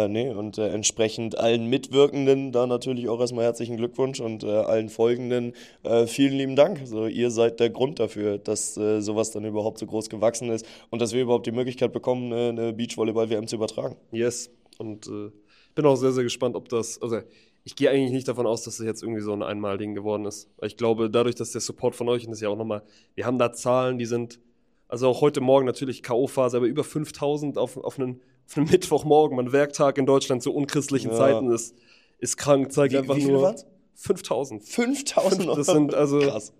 Und entsprechend allen Mitwirkenden da natürlich auch erstmal herzlichen Glückwunsch und allen Folgenden vielen lieben Dank. Also, ihr seid der Grund dafür, dass sowas dann überhaupt so groß gewachsen ist und dass wir überhaupt die Möglichkeit bekommen, eine Beachvolleyball-WM zu übertragen. Yes. Und bin auch sehr, sehr gespannt, ob das, also ich gehe eigentlich nicht davon aus, dass das jetzt irgendwie so ein Einmal-Ding geworden ist. Weil ich glaube, dadurch, dass der Support von euch, und das ist ja auch nochmal, wir haben da Zahlen, die sind, also auch heute Morgen natürlich K.O.-Phase, aber über 5.000 auf einen Mittwochmorgen, man Werktag in Deutschland zu unchristlichen Zeiten ist krank, zeigt einfach wie viele nur waren's? 5.000. 5.000 Das sind also krass.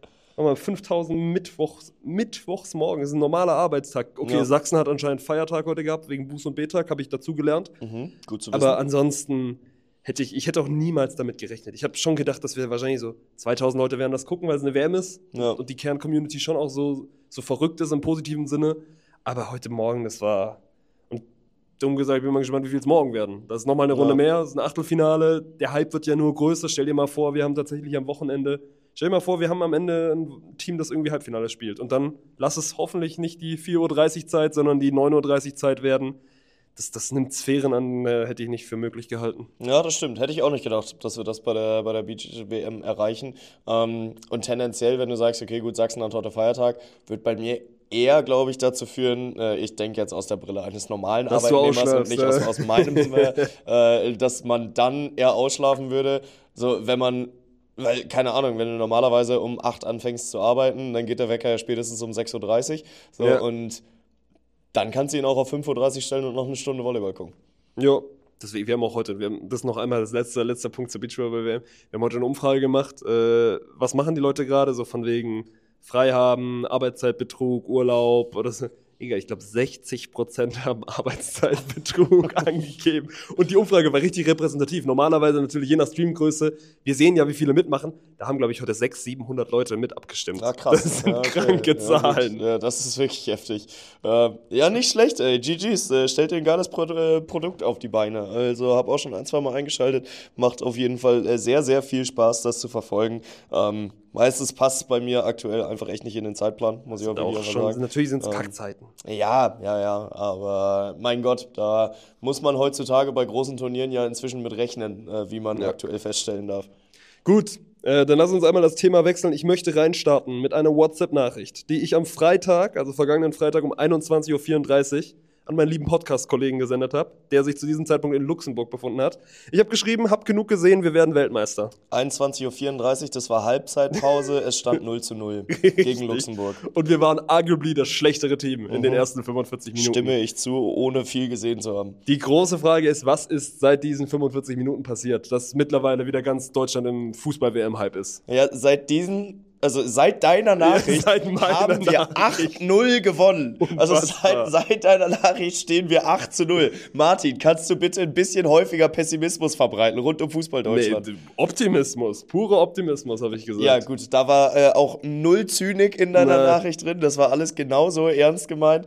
5.000 Mittwochsmorgen, das ist ein normaler Arbeitstag. Okay, Ja. Sachsen hat anscheinend Feiertag heute gehabt, wegen Buß- und B-Tag, habe ich dazu gelernt. Gut zu wissen. Aber ansonsten hätte ich auch niemals damit gerechnet. Ich habe schon gedacht, dass wir wahrscheinlich so 2.000 Leute werden das gucken, weil es eine WM ist Ja. und die Kern-Community schon auch so verrückt ist im positiven Sinne. Aber heute Morgen, das war, und dumm gesagt, ich bin mal gespannt, wie viel es morgen werden. Das ist nochmal eine Runde mehr, das ist ein Achtelfinale. Der Hype wird ja nur größer. Stell dir mal vor, wir haben tatsächlich am Wochenende, stell dir mal vor, wir haben am Ende ein Team, das irgendwie Halbfinale spielt. Und dann lass es hoffentlich nicht die 4.30 Uhr Zeit, sondern die 9.30 Uhr Zeit werden. Das nimmt Sphären an, hätte ich nicht für möglich gehalten. Ja, das stimmt. Hätte ich auch nicht gedacht, dass wir das bei der Beach-WM erreichen. Und tendenziell, wenn du sagst, okay, gut, Sachsen hat heute Feiertag, wird bei mir eher, glaube ich, dazu führen, ich denke jetzt aus der Brille eines normalen Dass du Arbeitnehmers und ausschlafst, nicht aus meinem, dass man dann eher ausschlafen würde. So, wenn man, weil, keine Ahnung, wenn du normalerweise um 8 anfängst zu arbeiten, dann geht der Wecker ja spätestens um 6.30 Uhr. So, Ja. und dann kannst du ihn auch auf 5.30 Uhr stellen und noch eine Stunde Volleyball gucken. Ja. Deswegen, wir haben auch heute, das noch einmal das letzte Punkt zur Beachvolleyball-WM. Wir haben heute eine Umfrage gemacht, was machen die Leute gerade, so von wegen Freihaben, Arbeitszeitbetrug, Urlaub oder so. Egal, ich glaube 60% haben Arbeitszeitbetrug angegeben. Und die Umfrage war richtig repräsentativ. Normalerweise natürlich je nach Streamgröße. Wir sehen ja, wie viele mitmachen. Da haben, glaube ich, heute 600, 700 Leute mit abgestimmt. Ja, krass. Das sind Ja, okay. kranke Zahlen. Ja, das ist wirklich heftig. Ja, nicht schlecht, ey. GG's, stellt dir ein geiles Produkt auf die Beine. Also hab auch schon 1-2 Mal eingeschaltet. Macht auf jeden Fall sehr, sehr viel Spaß, das zu verfolgen. Meistens passt es bei mir aktuell einfach echt nicht in den Zeitplan, muss ich auch Auch wirklich schon, sagen. natürlich sind es Kackzeiten. Ja, aber mein Gott, da muss man heutzutage bei großen Turnieren ja inzwischen mit rechnen, wie man aktuell feststellen darf. Gut, dann lass uns einmal das Thema wechseln. Ich möchte reinstarten mit einer WhatsApp-Nachricht, die ich am Freitag, also vergangenen Freitag um 21.34 Uhr an meinen lieben Podcast-Kollegen gesendet habe, der sich zu diesem Zeitpunkt in Luxemburg befunden hat. Ich habe geschrieben, hab genug gesehen, wir werden Weltmeister. 21.34 Uhr, das war Halbzeitpause, es stand 0:0 gegen Luxemburg. Und wir waren arguably das schlechtere Team in den ersten 45 Minuten. Stimme ich zu, ohne viel gesehen zu haben. Die große Frage ist, was ist seit diesen 45 Minuten passiert, dass mittlerweile wieder ganz Deutschland im Fußball-WM-Hype ist? Ja, seit deiner Nachricht Seit meiner haben wir Nachricht. 8-0 gewonnen. Also Unfassbar. seit deiner Nachricht stehen wir 8-0. Martin, kannst du bitte ein bisschen häufiger Pessimismus verbreiten rund um Fußball Deutschland? Nee, Optimismus, purer Optimismus, habe ich gesagt. Ja, gut, da war auch null Zynik in deiner Nee. Nachricht drin. Das war alles genauso ernst gemeint.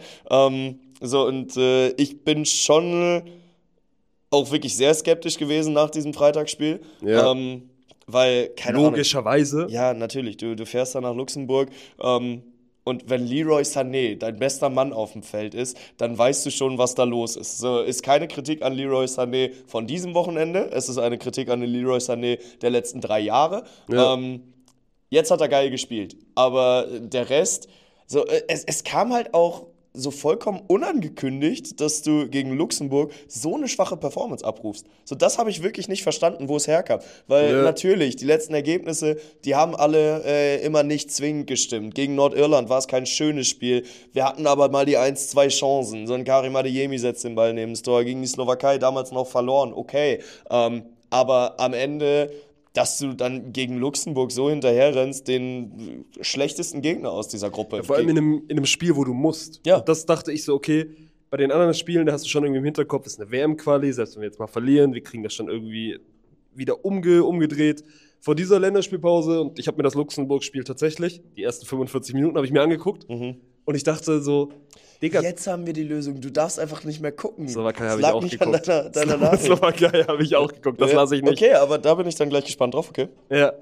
Ich bin schon auch wirklich sehr skeptisch gewesen nach diesem Freitagsspiel. Ja. Weil, keine Ahnung. Logischerweise. Ja, natürlich. Du fährst da nach Luxemburg. Und wenn Leroy Sané dein bester Mann auf dem Feld ist, dann weißt du schon, was da los ist. So, ist keine Kritik an Leroy Sané von diesem Wochenende. Es ist eine Kritik an den Leroy Sané der letzten 3 Jahre. Ja. Jetzt hat er geil gespielt. Aber der Rest, so, es kam halt auch so vollkommen unangekündigt, dass du gegen Luxemburg so eine schwache Performance abrufst. So, das habe ich wirklich nicht verstanden, wo es herkam. Weil natürlich, die letzten Ergebnisse, die haben alle immer nicht zwingend gestimmt. Gegen Nordirland war es kein schönes Spiel. Wir hatten aber mal die 1-2 Chancen. So ein Karim Adeyemi setzt den Ball neben das Tor. Gegen die Slowakei damals noch verloren. Okay. Aber am Ende, dass du dann gegen Luxemburg so hinterherrennst, den schlechtesten Gegner aus dieser Gruppe. Ja, vor allem in einem Spiel, wo du musst. Ja. Und das dachte ich so, okay, bei den anderen Spielen, da hast du schon irgendwie im Hinterkopf, ist eine WM-Quali, selbst wenn wir jetzt mal verlieren, wir kriegen das schon irgendwie wieder umgedreht. Vor dieser Länderspielpause, und ich habe mir das Luxemburg-Spiel tatsächlich, die ersten 45 Minuten habe ich mir angeguckt, und ich dachte so, Digga, Jetzt haben wir die Lösung. Du darfst einfach nicht mehr gucken. Slowakei Das habe ich lag auch nicht geguckt. an deiner Nachricht. Slowakei habe ich auch geguckt, das lasse ich nicht. Okay, aber da bin ich dann gleich gespannt drauf, okay? Ja,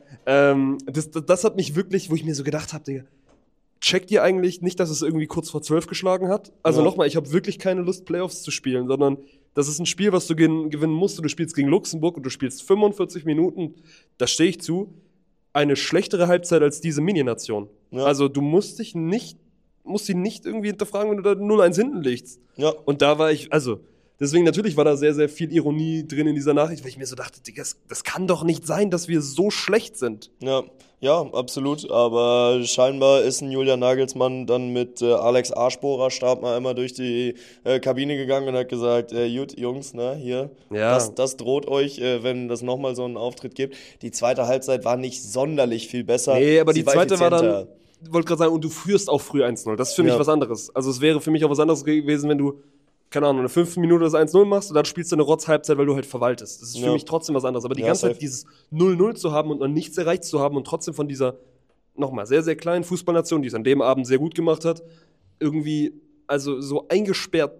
das hat mich wirklich, wo ich mir so gedacht habe, Digga, checkt ihr eigentlich nicht, dass es irgendwie kurz vor 12 geschlagen hat? Also Ja. nochmal, ich habe wirklich keine Lust, Playoffs zu spielen, sondern das ist ein Spiel, was du gewinnen musst. Du spielst gegen Luxemburg und du spielst 45 Minuten, da stehe ich zu, eine schlechtere Halbzeit als diese Mini-Nation. Ja. Also du musst sie nicht irgendwie hinterfragen, wenn du da 0-1 hinten liegst. Ja. Und da war ich, also, deswegen natürlich war da sehr, sehr viel Ironie drin in dieser Nachricht, weil ich mir so dachte, Digga, das kann doch nicht sein, dass wir so schlecht sind. Ja, absolut. Aber scheinbar ist ein Julian Nagelsmann dann mit Alex Arschbohrer Stab mal einmal durch die Kabine gegangen und hat gesagt, gut, Jungs, ne, hier, Ja. das droht euch, wenn das nochmal so einen Auftritt gibt. Die zweite Halbzeit war nicht sonderlich viel besser. Nee, aber Sie die zweite war effizienter. dann, ich wollte gerade sagen, und du führst auch früh 1-0. Das ist für mich Ja. was anderes. Also es wäre für mich auch was anderes gewesen, wenn du, keine Ahnung, eine 5 Minute das 1-0 machst und dann spielst du eine Rotz-Halbzeit, weil du halt verwaltest. Das ist für Ja. mich trotzdem was anderes. Aber die Ja, ganze safe. Zeit dieses 0-0 zu haben und noch nichts erreicht zu haben und trotzdem von dieser, nochmal, sehr, sehr kleinen Fußballnation, die es an dem Abend sehr gut gemacht hat, irgendwie, also so eingesperrt.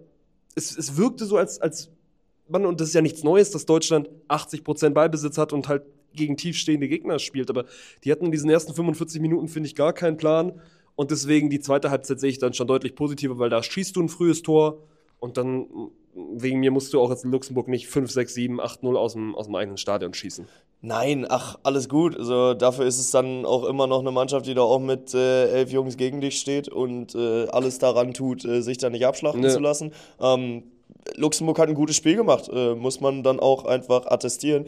Es wirkte so, als man, und das ist ja nichts Neues, dass Deutschland 80% Ballbesitz hat und halt gegen tiefstehende Gegner spielt. Aber die hatten in diesen ersten 45 Minuten, finde ich, gar keinen Plan. Und deswegen die zweite Halbzeit sehe ich dann schon deutlich positiver, weil da schießt du ein frühes Tor und dann wegen mir musst du auch jetzt in Luxemburg nicht 5, 6, 7, 8-0 aus dem eigenen Stadion schießen. Nein, ach, alles gut. Also dafür ist es dann auch immer noch eine Mannschaft, die da auch mit 11 Jungs gegen dich steht und alles daran tut, sich da nicht abschlachten zu lassen. Luxemburg hat ein gutes Spiel gemacht, muss man dann auch einfach attestieren.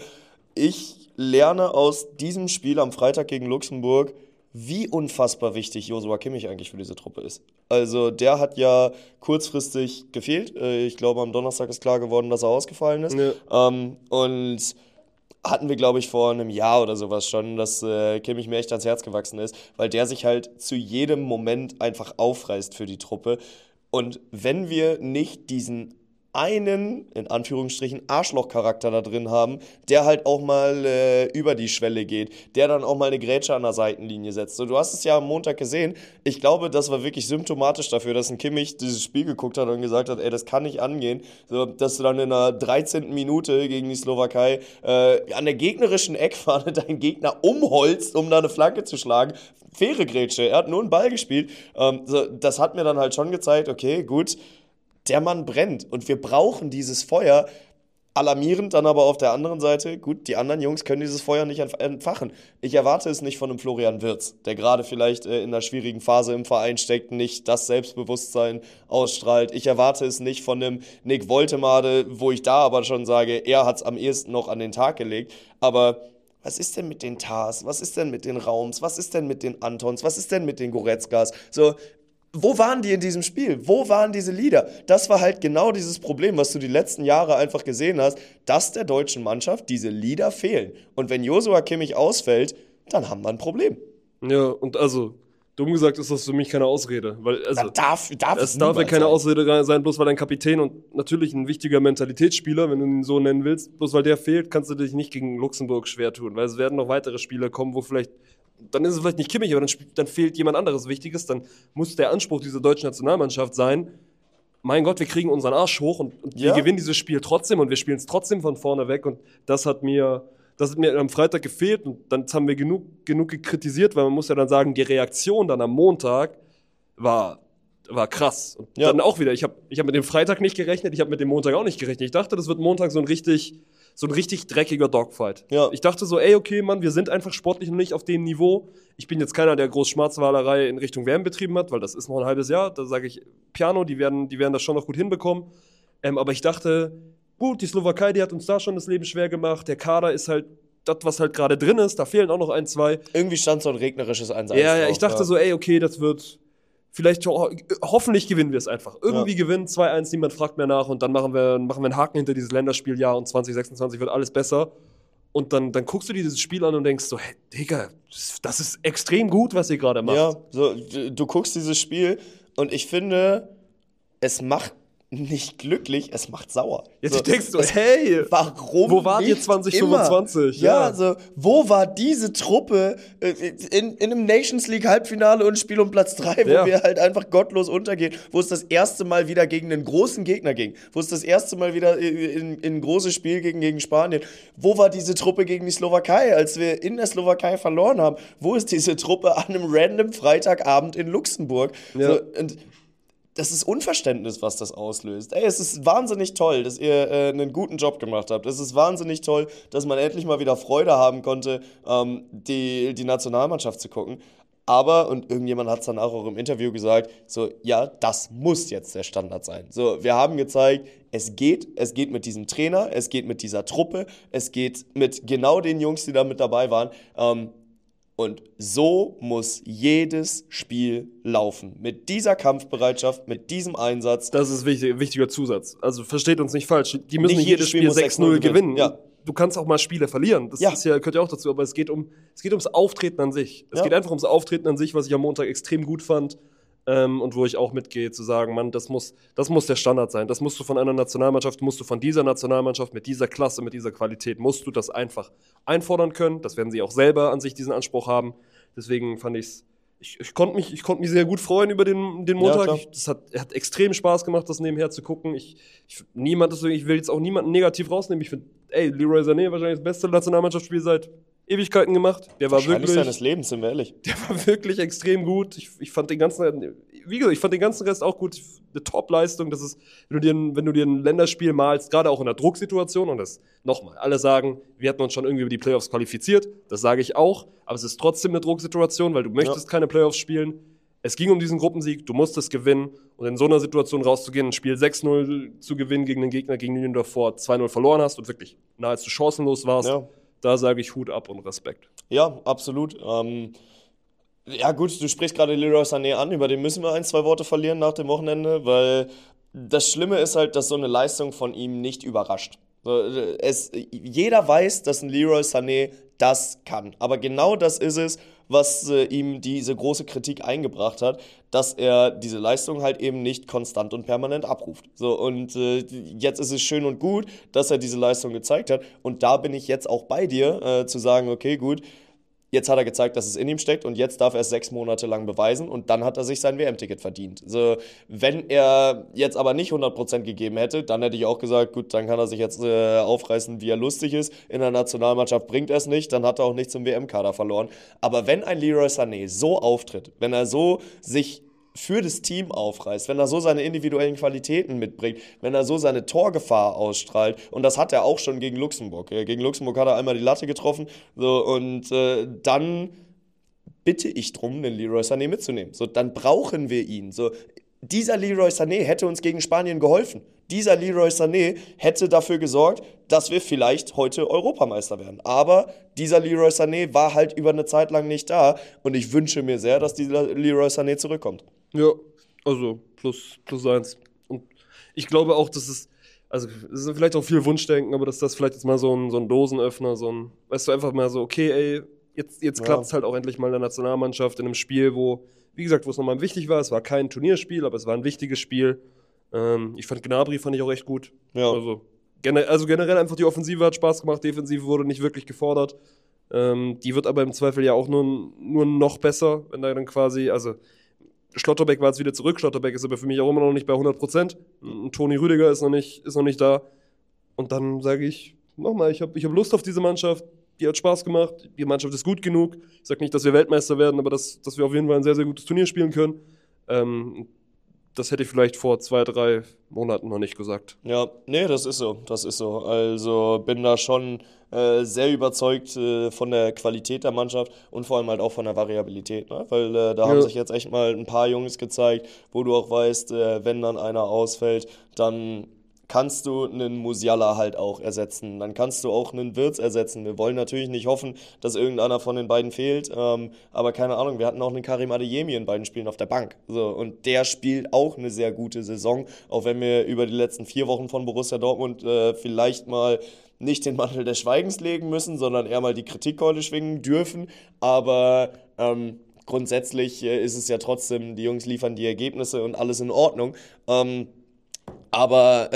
Ich lerne aus diesem Spiel am Freitag gegen Luxemburg, wie unfassbar wichtig Joshua Kimmich eigentlich für diese Truppe ist. Also der hat ja kurzfristig gefehlt. Ich glaube, am Donnerstag ist klar geworden, dass er ausgefallen ist. Ja. Und hatten wir, glaube ich, vor einem Jahr oder sowas schon, dass Kimmich mir echt ans Herz gewachsen ist, weil der sich halt zu jedem Moment einfach aufreißt für die Truppe. Und wenn wir nicht diesen einen, in Anführungsstrichen, Arschloch-Charakter da drin haben, der halt auch mal über die Schwelle geht, der dann auch mal eine Grätsche an der Seitenlinie setzt. So, du hast es ja am Montag gesehen. Ich glaube, das war wirklich symptomatisch dafür, dass ein Kimmich dieses Spiel geguckt hat und gesagt hat, ey, das kann nicht angehen. So, dass du dann in der 13. Minute gegen die Slowakei an der gegnerischen Eckfahne deinen Gegner umholzt, um da eine Flanke zu schlagen. Faire Grätsche, er hat nur einen Ball gespielt. So, das hat mir dann halt schon gezeigt, okay, gut, der Mann brennt und wir brauchen dieses Feuer. Alarmierend dann aber auf der anderen Seite, gut, die anderen Jungs können dieses Feuer nicht entfachen. Ich erwarte es nicht von einem Florian Wirtz, der gerade vielleicht in einer schwierigen Phase im Verein steckt, nicht das Selbstbewusstsein ausstrahlt. Ich erwarte es nicht von einem Nick Woltemade, wo ich da aber schon sage, er hat es am ehesten noch an den Tag gelegt. Aber was ist denn mit den Tars? Was ist denn mit den Raums? Was ist denn mit den Antons? Was ist denn mit den Goretzkas? So, wo waren die in diesem Spiel? Wo waren diese Leader? Das war halt genau dieses Problem, was du die letzten Jahre einfach gesehen hast, dass der deutschen Mannschaft diese Leader fehlen. Und wenn Joshua Kimmich ausfällt, dann haben wir ein Problem. Ja, und also, dumm gesagt ist das für mich keine Ausrede. Weil, also, Darf es darf ja niemals keine sein. Ausrede sein, bloß weil ein Kapitän und natürlich ein wichtiger Mentalitätsspieler, wenn du ihn so nennen willst, bloß weil der fehlt, kannst du dich nicht gegen Luxemburg schwer tun. Weil es werden noch weitere Spieler kommen, wo vielleicht, dann ist es vielleicht nicht Kimmich, aber dann fehlt jemand anderes Wichtiges. Dann muss der Anspruch dieser deutschen Nationalmannschaft sein, mein Gott, wir kriegen unseren Arsch hoch und wir Ja. gewinnen dieses Spiel trotzdem und wir spielen es trotzdem von vorne weg. Und das hat mir am Freitag gefehlt und dann haben wir genug kritisiert, weil man muss ja dann sagen, die Reaktion dann am Montag war krass. Und dann auch wieder, ich hab mit dem Freitag nicht gerechnet, ich habe mit dem Montag auch nicht gerechnet. Ich dachte, das wird Montag so ein richtig dreckiger Dogfight. Ja. Ich dachte so, ey, okay, Mann, wir sind einfach sportlich noch nicht auf dem Niveau. Ich bin jetzt keiner, der groß Schwarzwahlerei in Richtung WM betrieben hat, weil das ist noch ein halbes Jahr. Da sage ich, Piano, die werden das schon noch gut hinbekommen. Aber ich dachte, gut, die Slowakei, die hat uns da schon das Leben schwer gemacht. Der Kader ist halt das, was halt gerade drin ist. Da fehlen auch noch 1, 2. Irgendwie stand so ein regnerisches 1-1 Ja, ich dachte so, ey, okay, das wird... Vielleicht, hoffentlich gewinnen wir es einfach. Irgendwie gewinnen, 2-1, niemand fragt mehr nach und dann machen wir einen Haken hinter dieses Länderspieljahr und 2026 wird alles besser. Und dann guckst du dir dieses Spiel an und denkst so, hey, Digga, das ist extrem gut, was ihr gerade macht. Ja, so, du guckst dieses Spiel und ich finde, es macht nicht glücklich, es macht sauer. Jetzt so, denkst du, hey, warum? Wo wart ihr 2025? Ja, also, wo war diese Truppe in einem Nations League Halbfinale und Spiel um Platz 3, wo wir halt einfach gottlos untergehen, wo es das erste Mal wieder gegen einen großen Gegner ging, wo es das erste Mal wieder in ein großes Spiel gegen Spanien, wo war diese Truppe gegen die Slowakei, als wir in der Slowakei verloren haben, wo ist diese Truppe an einem random Freitagabend in Luxemburg? Ja. So, und das ist Unverständnis, was das auslöst. Ey, es ist wahnsinnig toll, dass ihr einen guten Job gemacht habt. Es ist wahnsinnig toll, dass man endlich mal wieder Freude haben konnte, die Nationalmannschaft zu gucken. Aber, und irgendjemand hat es dann auch im Interview gesagt, so, ja, das muss jetzt der Standard sein. So, wir haben gezeigt, es geht mit diesem Trainer, es geht mit dieser Truppe, es geht mit genau den Jungs, die da mit dabei waren. Und so muss jedes Spiel laufen. Mit dieser Kampfbereitschaft, mit diesem Einsatz. Das ist wichtiger Zusatz. Also versteht uns nicht falsch. Die müssen nicht jedes Spiel muss 6-0 gewinnen. Ja. Du kannst auch mal Spiele verlieren. Das gehört ja auch dazu. Aber es geht ums Auftreten an sich. Es geht einfach ums Auftreten an sich, was ich am Montag extrem gut fand. Und wo ich auch mitgehe, zu sagen, Mann, das muss der Standard sein. Das musst du von einer Nationalmannschaft, musst du von dieser Nationalmannschaft mit dieser Klasse, mit dieser Qualität, musst du das einfach einfordern können. Das werden sie auch selber an sich diesen Anspruch haben. Deswegen fand ich konnte mich sehr gut freuen über den Montag. Ja, Es hat extrem Spaß gemacht, das nebenher zu gucken. Ich will jetzt auch niemanden negativ rausnehmen. Ich finde, Leroy Sané wahrscheinlich das beste Nationalmannschaftsspiel seit Ewigkeiten gemacht. Der war Wahrscheinlich wirklich seines Lebens, sind wir ehrlich. Der war wirklich extrem gut. Ich fand den ganzen Rest auch gut. Eine Top-Leistung. Das ist, wenn du dir ein Länderspiel malst, gerade auch in einer Drucksituation, und das nochmal, alle sagen, wir hätten uns schon irgendwie über die Playoffs qualifiziert. Das sage ich auch. Aber es ist trotzdem eine Drucksituation, weil du möchtest keine Playoffs spielen. Es ging um diesen Gruppensieg, du musstest gewinnen. Und in so einer Situation rauszugehen, ein Spiel 6-0 zu gewinnen gegen einen Gegner, gegen den du davor 2-0 verloren hast und wirklich nahezu chancenlos warst, da sage ich Hut ab und Respekt. Ja, absolut. Ja gut, du sprichst gerade Leroy Sané an, über den müssen wir 1-2 Worte verlieren nach dem Wochenende, weil das Schlimme ist halt, dass so eine Leistung von ihm nicht überrascht. Jeder weiß, dass ein Leroy Sané das kann, aber genau das ist es, was ihm diese große Kritik eingebracht hat, dass er diese Leistung halt eben nicht konstant und permanent abruft. So, und jetzt ist es schön und gut, dass er diese Leistung gezeigt hat. Und da bin ich jetzt auch bei dir, zu sagen, okay, gut, jetzt hat er gezeigt, dass es in ihm steckt und jetzt darf er es 6 Monate lang beweisen und dann hat er sich sein WM-Ticket verdient. So, wenn er jetzt aber nicht 100% gegeben hätte, dann hätte ich auch gesagt, gut, dann kann er sich jetzt aufreißen, wie er lustig ist. In der Nationalmannschaft bringt er es nicht, dann hat er auch nichts im WM-Kader verloren. Aber wenn ein Leroy Sané so auftritt, wenn er so sich für das Team aufreißt, wenn er so seine individuellen Qualitäten mitbringt, wenn er so seine Torgefahr ausstrahlt, und das hat er auch schon gegen Luxemburg. Gegen Luxemburg hat er einmal die Latte getroffen, so, und dann bitte ich drum, den Leroy Sané mitzunehmen. So, dann brauchen wir ihn. So, dieser Leroy Sané hätte uns gegen Spanien geholfen. Dieser Leroy Sané hätte dafür gesorgt, dass wir vielleicht heute Europameister werden. Aber dieser Leroy Sané war halt über eine Zeit lang nicht da und ich wünsche mir sehr, dass dieser Leroy Sané zurückkommt. Ja, also plus 1. Und ich glaube auch, dass es ist vielleicht auch viel Wunschdenken, aber dass das vielleicht jetzt mal so ein Dosenöffner, weißt du, einfach mal so, okay, ey, jetzt klappt es halt auch endlich mal in der Nationalmannschaft in einem Spiel, wo es nochmal wichtig war. Es war kein Turnierspiel, aber es war ein wichtiges Spiel. Ich fand Gnabry auch echt gut. Ja. Also generell einfach die Offensive hat Spaß gemacht, Defensive wurde nicht wirklich gefordert. Die wird aber im Zweifel ja auch nur noch besser, wenn da dann quasi, also Schlotterbeck war jetzt wieder zurück, Schlotterbeck ist aber für mich auch immer noch nicht bei 100%. Toni Rüdiger ist noch nicht da. Und dann sage ich nochmal, ich hab Lust auf diese Mannschaft, die hat Spaß gemacht, die Mannschaft ist gut genug. Ich sage nicht, dass wir Weltmeister werden, aber dass wir auf jeden Fall ein sehr, sehr gutes Turnier spielen können. Das hätte ich vielleicht vor 2-3 Monaten noch nicht gesagt. Ja, nee, das ist so. Also bin da schon sehr überzeugt von der Qualität der Mannschaft und vor allem halt auch von der Variabilität, ne? Weil da haben sich jetzt echt mal ein paar Jungs gezeigt, wo du auch weißt, wenn dann einer ausfällt, dann kannst du einen Musiala halt auch ersetzen. Dann kannst du auch einen Wirtz ersetzen. Wir wollen natürlich nicht hoffen, dass irgendeiner von den beiden fehlt. Aber keine Ahnung, wir hatten auch einen Karim Adeyemi in beiden Spielen auf der Bank. So, und der spielt auch eine sehr gute Saison. Auch wenn wir über die letzten 4 Wochen von Borussia Dortmund vielleicht mal nicht den Mantel des Schweigens legen müssen, sondern eher mal die Kritikkeule schwingen dürfen. Aber grundsätzlich ist es ja trotzdem, die Jungs liefern die Ergebnisse und alles in Ordnung. Aber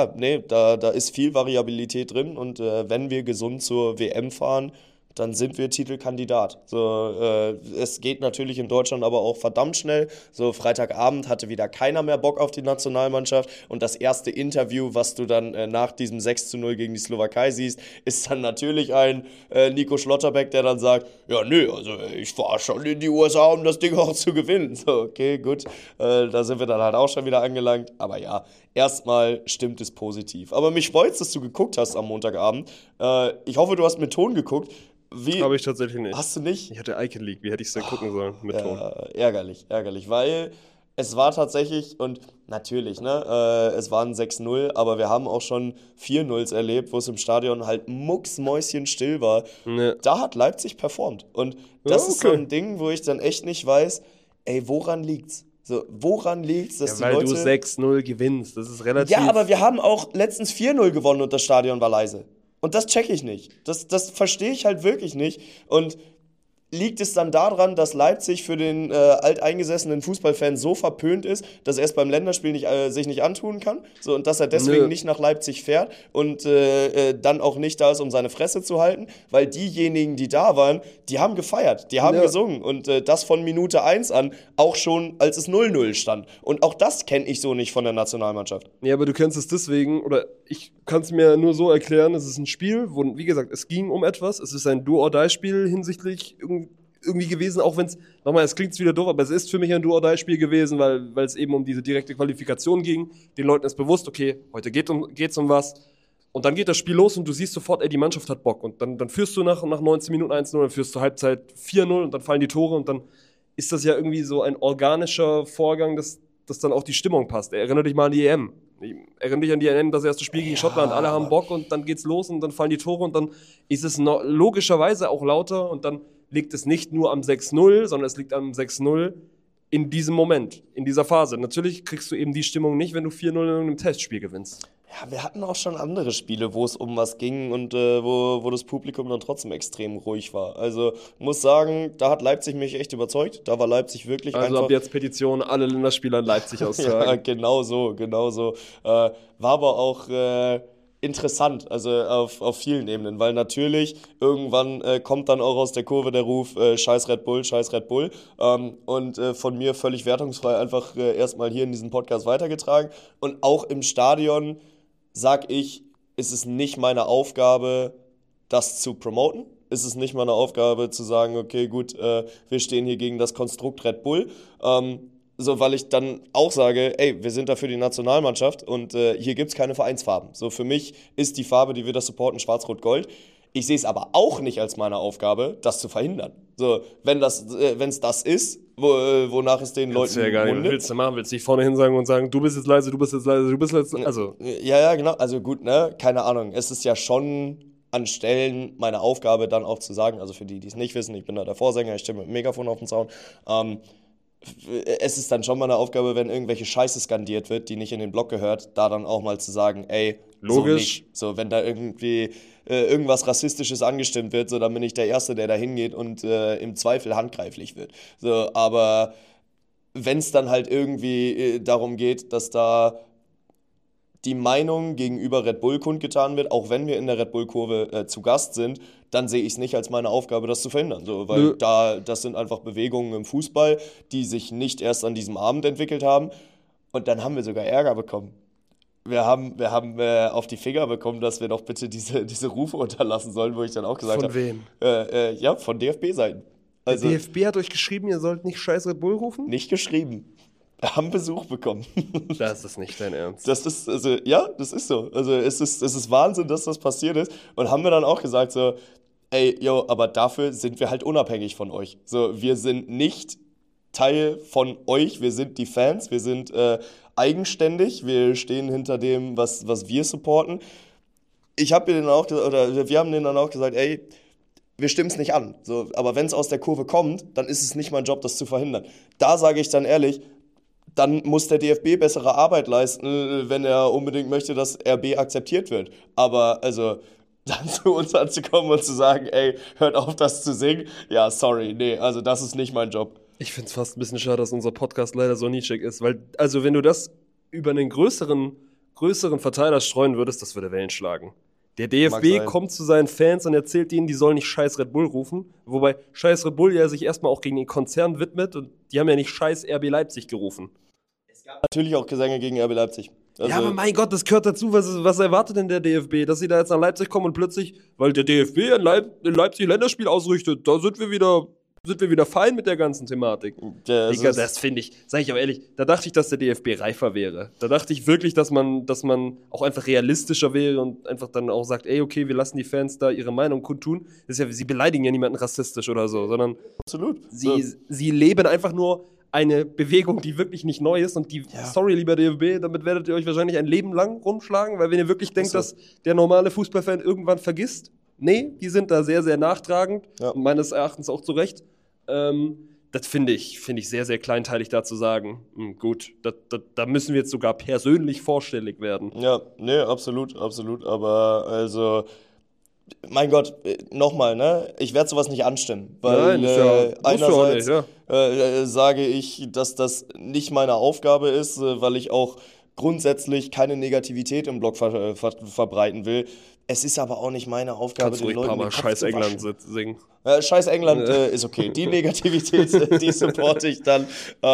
da ist viel Variabilität drin und wenn wir gesund zur WM fahren, dann sind wir Titelkandidat. So, es geht natürlich in Deutschland aber auch verdammt schnell. So, Freitagabend hatte wieder keiner mehr Bock auf die Nationalmannschaft und das erste Interview, was du dann nach diesem 6:0 gegen die Slowakei siehst, ist dann natürlich ein Nico Schlotterbeck, der dann sagt, ja nö, also ich fahre schon in die USA, um das Ding auch zu gewinnen. So, okay, gut, da sind wir dann halt auch schon wieder angelangt, aber ja, erstmal stimmt es positiv. Aber mich freut es, dass du geguckt hast am Montagabend. Ich hoffe, du hast mit Ton geguckt. Habe ich tatsächlich nicht. Hast du nicht? Ich hatte Icon League. Wie hätte ich es denn gucken sollen mit Ton? Ärgerlich, weil es war tatsächlich, und natürlich, ne, es waren 6:0, aber wir haben auch schon 4:0s erlebt, wo es im Stadion halt mucksmäuschenstill war. Ja. Da hat Leipzig performt. Und das ist so ein Ding, wo ich dann echt nicht weiß, ey, woran liegt's? So, woran liegt's, dass die weil Leute... du 6:0 gewinnst. Das ist relativ... Ja, aber wir haben auch letztens 4:0 gewonnen und das Stadion war leise. Und das check ich nicht. Das verstehe ich halt wirklich nicht. Und liegt es dann daran, dass Leipzig für den alteingesessenen Fußballfan so verpönt ist, dass er es beim Länderspiel sich nicht antun kann? So, und dass er deswegen nicht nach Leipzig fährt und dann auch nicht da ist, um seine Fresse zu halten? Weil diejenigen, die da waren, die haben gefeiert, die haben gesungen. Und das von Minute 1 an, auch schon als es 0:0 stand. Und auch das kenne ich so nicht von der Nationalmannschaft. Ja, aber du kennst es deswegen, oder ich kann es mir nur so erklären, es ist ein Spiel, wo, wie gesagt, es ging um etwas, es ist ein Do-or-Die-Spiel hinsichtlich irgendwie gewesen, auch wenn es, nochmal, es klingt wieder doof, aber es ist für mich ein Do-or-Die-Spiel gewesen, weil es eben um diese direkte Qualifikation ging. Den Leuten ist bewusst, okay, heute geht's um was. Und dann geht das Spiel los und du siehst sofort, ey, die Mannschaft hat Bock. Und dann führst du nach 19 Minuten 1:0, dann führst du Halbzeit 4:0 und dann fallen die Tore und dann ist das ja irgendwie so ein organischer Vorgang, dass dann auch die Stimmung passt. Erinnere dich mal an die EM. Erinnere dich an die EM, das erste Spiel gegen Schottland. Alle haben Bock und dann geht's los und dann fallen die Tore und dann ist es logischerweise auch lauter und dann liegt es nicht nur am 6:0, sondern es liegt am 6:0 in diesem Moment, in dieser Phase. Natürlich kriegst du eben die Stimmung nicht, wenn du 4:0 in einem Testspiel gewinnst. Ja, wir hatten auch schon andere Spiele, wo es um was ging und wo das Publikum dann trotzdem extrem ruhig war. Also muss sagen, da hat Leipzig mich echt überzeugt. Da war Leipzig wirklich also einfach... ab jetzt Petition, alle Länderspieler in Leipzig austragen. Ja, genau so. War aber auch... interessant, also auf vielen Ebenen, weil natürlich irgendwann kommt dann auch aus der Kurve der Ruf, scheiß Red Bull. Und von mir völlig wertungsfrei einfach erstmal hier in diesem Podcast weitergetragen. Und auch im Stadion, sag ich, ist es nicht meine Aufgabe, das zu promoten. Ist es nicht meine Aufgabe zu sagen, okay, gut, wir stehen hier gegen das Konstrukt Red Bull. So, weil ich dann auch sage, ey, wir sind da für die Nationalmannschaft und hier gibt es keine Vereinsfarben. So, für mich ist die Farbe, die wir das supporten, schwarz-rot-gold. Ich sehe es aber auch nicht als meine Aufgabe, das zu verhindern. So, wenn es das ist, wonach es den Leuten ja gar nicht. Willst du machen? Willst du dich vorne hin sagen und sagen, du bist jetzt leise, also... Ja, genau. Also gut, ne? Keine Ahnung. Es ist ja schon an Stellen meine Aufgabe, dann auch zu sagen, also für die es nicht wissen, ich bin da der Vorsänger, ich stehe mit dem Megafon auf dem Zaun, es ist dann schon mal eine Aufgabe, wenn irgendwelche Scheiße skandiert wird, die nicht in den Block gehört, da dann auch mal zu sagen, ey, logisch. So nicht. So, wenn da irgendwie irgendwas Rassistisches angestimmt wird, so, dann bin ich der Erste, der da hingeht und im Zweifel handgreiflich wird. So, aber wenn es dann halt irgendwie darum geht, dass da die Meinung gegenüber Red Bull kundgetan wird, auch wenn wir in der Red Bull-Kurve zu Gast sind, dann sehe ich es nicht als meine Aufgabe, das zu verhindern. So, weil das sind einfach Bewegungen im Fußball, die sich nicht erst an diesem Abend entwickelt haben. Und dann haben wir sogar Ärger bekommen. Wir haben auf die Finger bekommen, dass wir doch bitte diese Rufe unterlassen sollen, wo ich dann auch gesagt habe. Von wem? Von DFB-Seiten. Also, der DFB hat euch geschrieben, ihr sollt nicht scheiß Red Bull rufen? Nicht geschrieben. haben Besuch bekommen. Das ist nicht dein Ernst. Das ist, also, ja, das ist so. Also, es ist Wahnsinn, dass das passiert ist. Und haben wir dann auch gesagt, so, ey, yo, aber dafür sind wir halt unabhängig von euch. So, wir sind nicht Teil von euch, wir sind die Fans, wir sind eigenständig, wir stehen hinter dem, was wir supporten. Wir haben denen dann auch gesagt, ey, wir stimmen es nicht an. So, aber wenn es aus der Kurve kommt, dann ist es nicht mein Job, das zu verhindern. Da sage ich dann ehrlich, dann muss der DFB bessere Arbeit leisten, wenn er unbedingt möchte, dass RB akzeptiert wird. Aber also dann zu uns anzukommen und zu sagen, ey, hört auf, das zu singen, ja, sorry, nee, also das ist nicht mein Job. Ich finde es fast ein bisschen schade, dass unser Podcast leider so nischig ist, weil, also wenn du das über einen größeren Verteiler streuen würdest, das würde Wellen schlagen. Der DFB kommt zu seinen Fans und erzählt ihnen, die sollen nicht scheiß Red Bull rufen, wobei scheiß Red Bull ja sich erstmal auch gegen den Konzern widmet und die haben ja nicht scheiß RB Leipzig gerufen. Es gab natürlich auch Gesänge gegen RB Leipzig. Also ja, aber mein Gott, das gehört dazu. Was erwartet denn der DFB? Dass sie da jetzt nach Leipzig kommen und plötzlich, weil der DFB in Leipzig Länderspiel ausrichtet, da sind wir wieder fein mit der ganzen Thematik. Digga, das finde ich, sag ich aber ehrlich, da dachte ich, dass der DFB reifer wäre. Da dachte ich wirklich, dass man auch einfach realistischer wäre und einfach dann auch sagt, ey, okay, wir lassen die Fans da ihre Meinung kundtun. Das ist ja, sie beleidigen ja niemanden rassistisch oder so, sondern absolut. Sie leben einfach nur eine Bewegung, die wirklich nicht neu ist und sorry, lieber DFB, damit werdet ihr euch wahrscheinlich ein Leben lang rumschlagen, weil wenn ihr wirklich denkt, dass der normale Fußballfan irgendwann vergisst, nee, die sind da sehr, sehr nachtragend und meines Erachtens auch zu Recht. Das finde ich sehr, sehr kleinteilig da zu sagen, gut, da müssen wir jetzt sogar persönlich vorstellig werden. Ja, nee, absolut, aber also mein Gott, nochmal, ne? Ich werde sowas nicht anstimmen, weil einerseits sage ich, dass das nicht meine Aufgabe ist, weil ich auch grundsätzlich keine Negativität im Blog verbreiten will. Es ist aber auch nicht meine Aufgabe, den Leuten den Kopf Scheiß zu England singen. Scheiß England ist okay. Die Negativität, die supporte ich dann.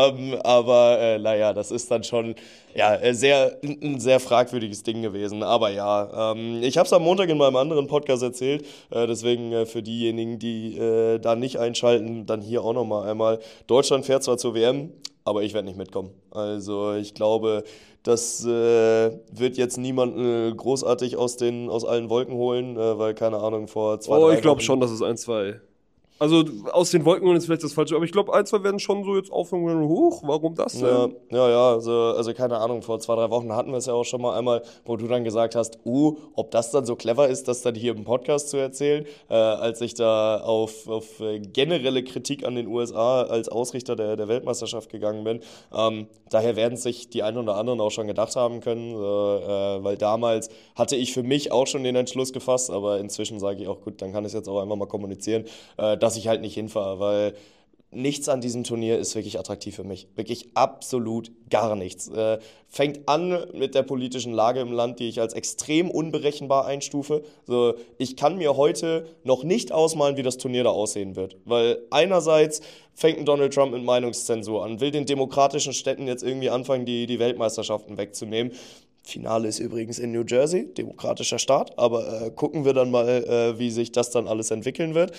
Aber naja, das ist dann schon ein sehr fragwürdiges Ding gewesen. Aber ja, ich habe es am Montag in meinem anderen Podcast erzählt. Deswegen für diejenigen, die da nicht einschalten, dann hier auch nochmal einmal. Deutschland fährt zwar zur WM, aber ich werde nicht mitkommen. Also ich glaube, das wird jetzt niemanden großartig aus allen Wolken holen, weil, keine Ahnung, vor 2 Wochen... ich glaube schon, dass es 1, 2... Also aus den Wolken holen ist vielleicht das Falsche, aber ich glaube, 1, 2 werden schon so jetzt aufhören, hoch, warum das denn? Ja, also keine Ahnung, vor 2, 3 Wochen hatten wir es ja auch schon mal einmal, wo du dann gesagt hast, ob das dann so clever ist, das dann hier im Podcast zu erzählen, als ich da auf generelle Kritik an den USA als Ausrichter der Weltmeisterschaft gegangen bin. Daher werden sich die einen oder anderen auch schon gedacht haben können, weil damals hatte ich für mich auch schon den Entschluss gefasst, aber inzwischen sage ich auch, gut, dann kann ich es jetzt auch einfach mal kommunizieren, dass ich halt nicht hinfahre, weil nichts an diesem Turnier ist wirklich attraktiv für mich. Wirklich absolut gar nichts. Fängt an mit der politischen Lage im Land, die ich als extrem unberechenbar einstufe. So, ich kann mir heute noch nicht ausmalen, wie das Turnier da aussehen wird. Weil einerseits fängt ein Donald Trump mit Meinungszensur an, will den demokratischen Städten jetzt irgendwie anfangen, die Weltmeisterschaften wegzunehmen. Finale ist übrigens in New Jersey, demokratischer Staat, aber gucken wir dann mal, wie sich das dann alles entwickeln wird.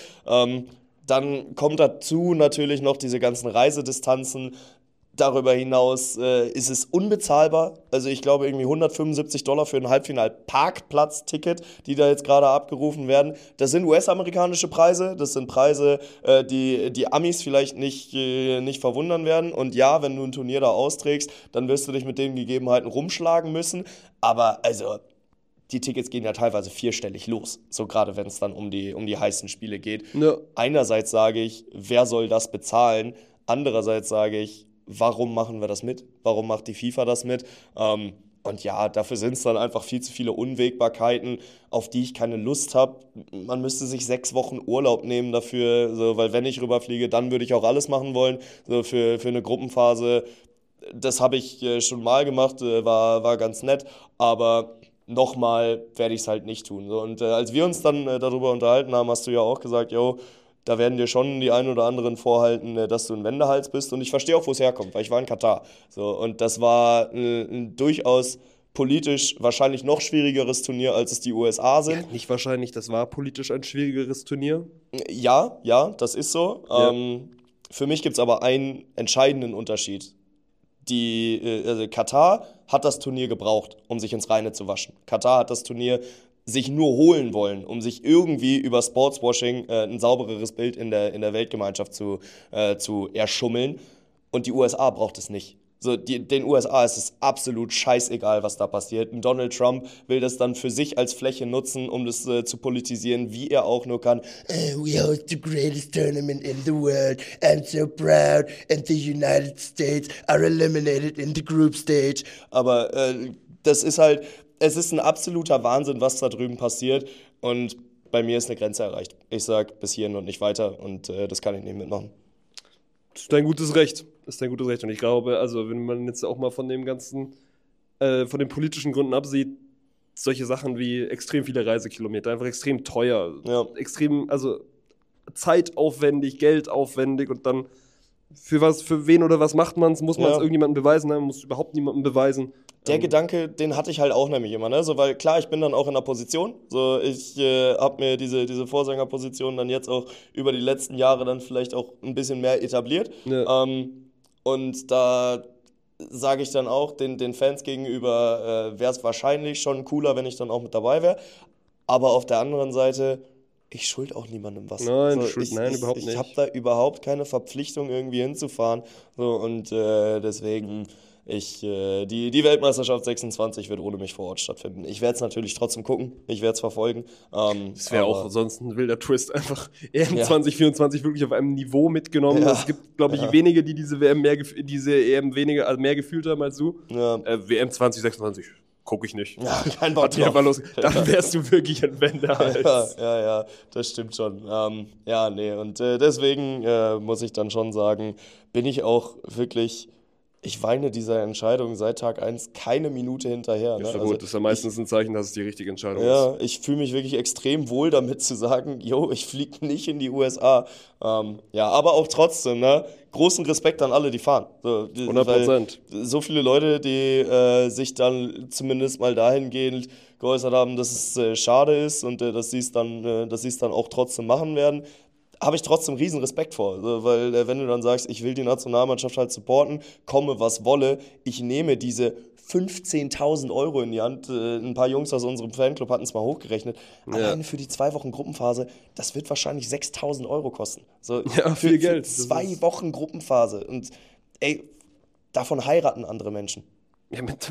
Dann kommt dazu natürlich noch diese ganzen Reisedistanzen. Darüber hinaus ist es unbezahlbar. Also ich glaube irgendwie $175 für ein Halbfinal-Parkplatz-Ticket, die da jetzt gerade abgerufen werden. Das sind US-amerikanische Preise. Das sind Preise, die Amis vielleicht nicht verwundern werden. Und ja, wenn du ein Turnier da austrägst, dann wirst du dich mit den Gegebenheiten rumschlagen müssen. Aber also die Tickets gehen ja teilweise 4-stellig los. So gerade wenn es dann um die heißen Spiele geht. Ja. Einerseits sage ich, wer soll das bezahlen? Andererseits sage ich, warum machen wir das mit? Warum macht die FIFA das mit? Und ja, dafür sind es dann einfach viel zu viele Unwägbarkeiten, auf die ich keine Lust habe. Man müsste sich 6 Wochen Urlaub nehmen dafür, so, weil wenn ich rüberfliege, dann würde ich auch alles machen wollen. So für eine Gruppenphase, das habe ich schon mal gemacht, war ganz nett, aber nochmal werde ich es halt nicht tun. So, und als wir uns dann darüber unterhalten haben, hast du ja auch gesagt, da werden dir schon die einen oder anderen vorhalten, dass du ein Wendehals bist. Und ich verstehe auch, wo es herkommt, weil ich war in Katar. So, und das war ein durchaus politisch wahrscheinlich noch schwierigeres Turnier, als es die USA sind. Ja, nicht wahrscheinlich, das war politisch ein schwierigeres Turnier. Ja, das ist so. Ja. Für mich gibt es aber einen entscheidenden Unterschied. also Katar hat das Turnier gebraucht, um sich ins Reine zu waschen. Katar hat das Turnier sich nur holen wollen, um sich irgendwie über Sportswashing ein saubereres Bild in der Weltgemeinschaft zu erschummeln. Und die USA braucht es nicht. So, den USA ist es absolut scheißegal, was da passiert. Und Donald Trump will das dann für sich als Fläche nutzen, um das zu politisieren, wie er auch nur kann. We host the greatest tournament in the world. I'm so proud. And the United States are eliminated in the group stage. Aber das ist halt, es ist ein absoluter Wahnsinn, was da drüben passiert. Und bei mir ist eine Grenze erreicht. Ich sag bis hierhin und nicht weiter. Und das kann ich nicht mitmachen. Das ist dein gutes Recht. Und ich glaube, also wenn man jetzt auch mal von dem ganzen, von den politischen Gründen absieht, solche Sachen wie extrem viele Reisekilometer, einfach extrem teuer, extrem, also zeitaufwendig, geldaufwendig und dann für wen oder was macht man es? Muss man es irgendjemandem beweisen? Nein, man muss überhaupt niemandem beweisen. Der Gedanke, den hatte ich halt auch nämlich immer, ne? So, weil klar, ich bin dann auch in der Position. So, ich habe mir diese Vorsängerposition dann jetzt auch über die letzten Jahre dann vielleicht auch ein bisschen mehr etabliert. Ja. Und da sage ich dann auch den Fans gegenüber, wäre es wahrscheinlich schon cooler, wenn ich dann auch mit dabei wäre. Aber auf der anderen Seite, ich schuld auch niemandem was. Nein, nein, überhaupt nicht. Ich habe da überhaupt keine Verpflichtung, irgendwie hinzufahren. So, und deswegen, die Weltmeisterschaft 26 wird ohne mich vor Ort stattfinden. Ich werde es natürlich trotzdem gucken, ich werde es verfolgen. Das wäre auch sonst ein wilder Twist, einfach EM 2024 wirklich auf einem Niveau mitgenommen. Es gibt, glaube ich, wenige, die diese EM mehr gefühlt haben als du. Ja. WM 2026 gucke ich nicht. Ja, kein Bock drauf. Los. Dann wärst du wirklich ein Wendehals. Ja, das stimmt schon. Und deswegen muss ich dann schon sagen, bin ich auch wirklich... Ich weine dieser Entscheidung seit Tag 1 keine Minute hinterher. Ne? Ist ja gut, das ist ja meistens ein Zeichen, dass es die richtige Entscheidung ist. Ja, ich fühle mich wirklich extrem wohl damit zu sagen, ich fliege nicht in die USA. Aber auch trotzdem, ne? Großen Respekt an alle, die fahren. So, 100%. So viele Leute, die sich dann zumindest mal dahingehend geäußert haben, dass es schade ist und dass sie es dann auch trotzdem machen werden. Habe ich trotzdem riesen Respekt vor, weil wenn du dann sagst, ich will die Nationalmannschaft halt supporten, komme was wolle, ich nehme diese 15.000 € in die Hand, ein paar Jungs aus unserem Fanclub hatten es mal hochgerechnet, alleine für die 2 Wochen Gruppenphase, das wird wahrscheinlich 6.000 € kosten. So, viel Geld. Für 2 Wochen Gruppenphase und davon heiraten andere Menschen. Ja, mit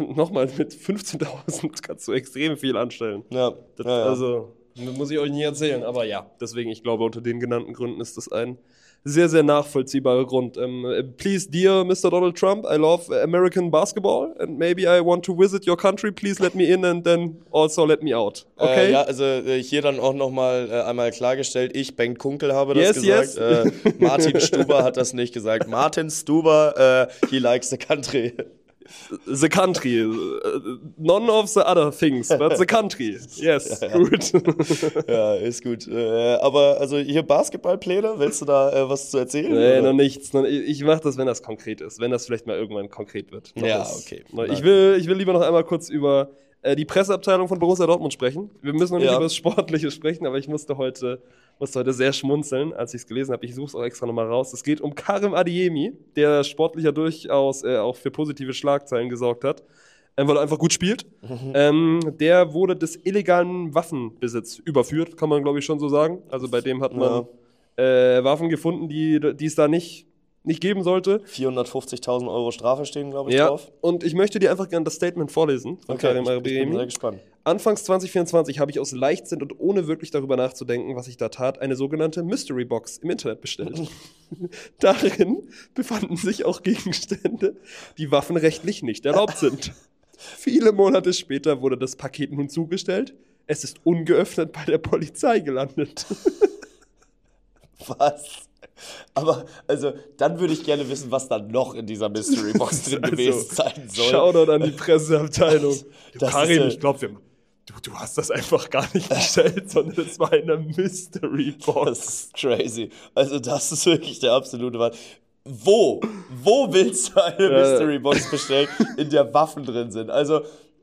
15.000 kannst du extrem viel anstellen. Also... Das muss ich euch nicht erzählen, aber ja, deswegen, ich glaube, unter den genannten Gründen ist das ein sehr, sehr nachvollziehbarer Grund. Please, dear Mr. Donald Trump, I love American basketball and maybe I want to visit your country. Please let me in and then also let me out. Okay? Also hier dann auch nochmal einmal klargestellt, Bengt Kunkel habe das gesagt. Yes. Martin Stuber hat das nicht gesagt. Martin Stuber, he likes the country. The country. None of the other things, but the country. Yes, gut. Ja, ist gut. Aber also hier Basketballpläne, willst du da was zu erzählen? Nee, oder? Noch nichts. Ich mache das, wenn das konkret ist. Wenn das vielleicht mal irgendwann konkret wird. Okay. Ich will lieber noch einmal kurz über die Presseabteilung von Borussia Dortmund sprechen. Wir müssen noch nicht über das Sportliche sprechen, aber ich musste heute sehr schmunzeln, als ich es gelesen habe. Ich suche es auch extra nochmal raus. Es geht um Karim Adeyemi, der sportlich ja durchaus auch für positive Schlagzeilen gesorgt hat, weil er einfach gut spielt. Der wurde des illegalen Waffenbesitz überführt, kann man glaube ich schon so sagen. Also bei dem hat man Waffen gefunden, die es da nicht geben sollte. 450.000 € Strafe stehen, glaube ich, drauf. Und ich möchte dir einfach gerne das Statement vorlesen von Karim Adeyemi. Ich bin sehr gespannt. Anfangs 2024 habe ich aus Leichtsinn und ohne wirklich darüber nachzudenken, was ich da tat, eine sogenannte Mystery Box im Internet bestellt. Darin befanden sich auch Gegenstände, die waffenrechtlich nicht erlaubt sind. Viele Monate später wurde das Paket nun zugestellt. Es ist ungeöffnet bei der Polizei gelandet. Was? Aber, also, dann würde ich gerne wissen, was da noch in dieser Mystery Box drin gewesen sein soll. Shoutout an die Presseabteilung. Karim, ich glaube, du hast das einfach gar nicht bestellt, sondern es war eine Mystery Box. Das ist crazy. Also, das ist wirklich der absolute Wahnsinn. Wo willst du eine Mystery Box bestellen, in der Waffen drin sind? Also,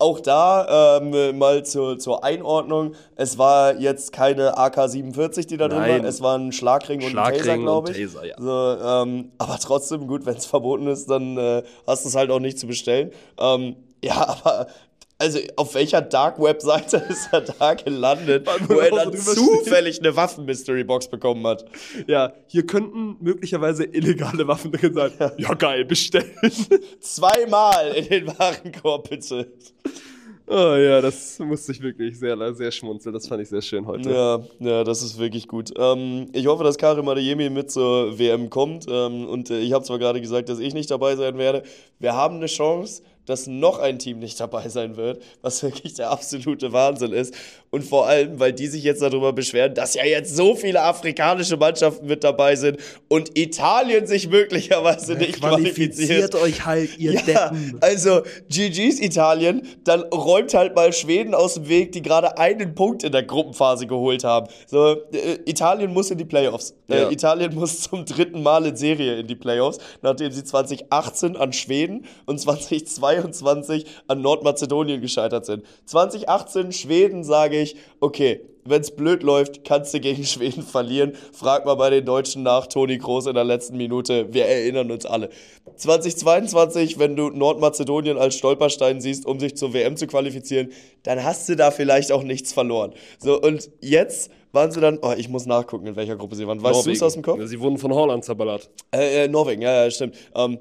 auch da mal zur Einordnung, es war jetzt keine AK-47, die da drin war, es war ein Schlagring und ein Taser, glaube ich. Taser, ja. So, aber trotzdem, gut, wenn es verboten ist, dann hast du es halt auch nicht zu bestellen. Ja, aber also auf welcher Dark-Web-Seite ist er da gelandet, wo er dann zufällig eine Waffen-Mystery-Box bekommen hat? Ja, hier könnten möglicherweise illegale Waffen drin sein. Ja, geil, bestellen. 2-mal in den Warenkorb, bitte. Oh ja, das musste ich wirklich sehr, sehr schmunzeln. Das fand ich sehr schön heute. Ja, das ist wirklich gut. Ich hoffe, dass Karim Adeyemi mit zur WM kommt. Und ich habe zwar gerade gesagt, dass ich nicht dabei sein werde. Wir haben eine Chance, dass noch ein Team nicht dabei sein wird, was wirklich der absolute Wahnsinn ist. Und vor allem, weil die sich jetzt darüber beschweren, dass ja jetzt so viele afrikanische Mannschaften mit dabei sind und Italien sich möglicherweise nicht qualifiziert. Euch halt, ihr Deppen. Also GG's Italien, dann räumt halt mal Schweden aus dem Weg, die gerade einen Punkt in der Gruppenphase geholt haben. So, Italien muss in die Playoffs. Ja. Italien muss zum 3. Mal in Serie in die Playoffs, nachdem sie 2018 an Schweden und 2022 an Nordmazedonien gescheitert sind. 2018 Schweden, sage ich, okay, wenn es blöd läuft, kannst du gegen Schweden verlieren. Frag mal bei den Deutschen nach, Toni Kroos in der letzten Minute. Wir erinnern uns alle. 2022, wenn du Nordmazedonien als Stolperstein siehst, um sich zur WM zu qualifizieren, dann hast du da vielleicht auch nichts verloren. So, und jetzt waren sie dann, ich muss nachgucken, in welcher Gruppe sie waren. Weißt du es aus dem Kopf? Sie wurden von Holland zerballert. Norwegen, ja, stimmt.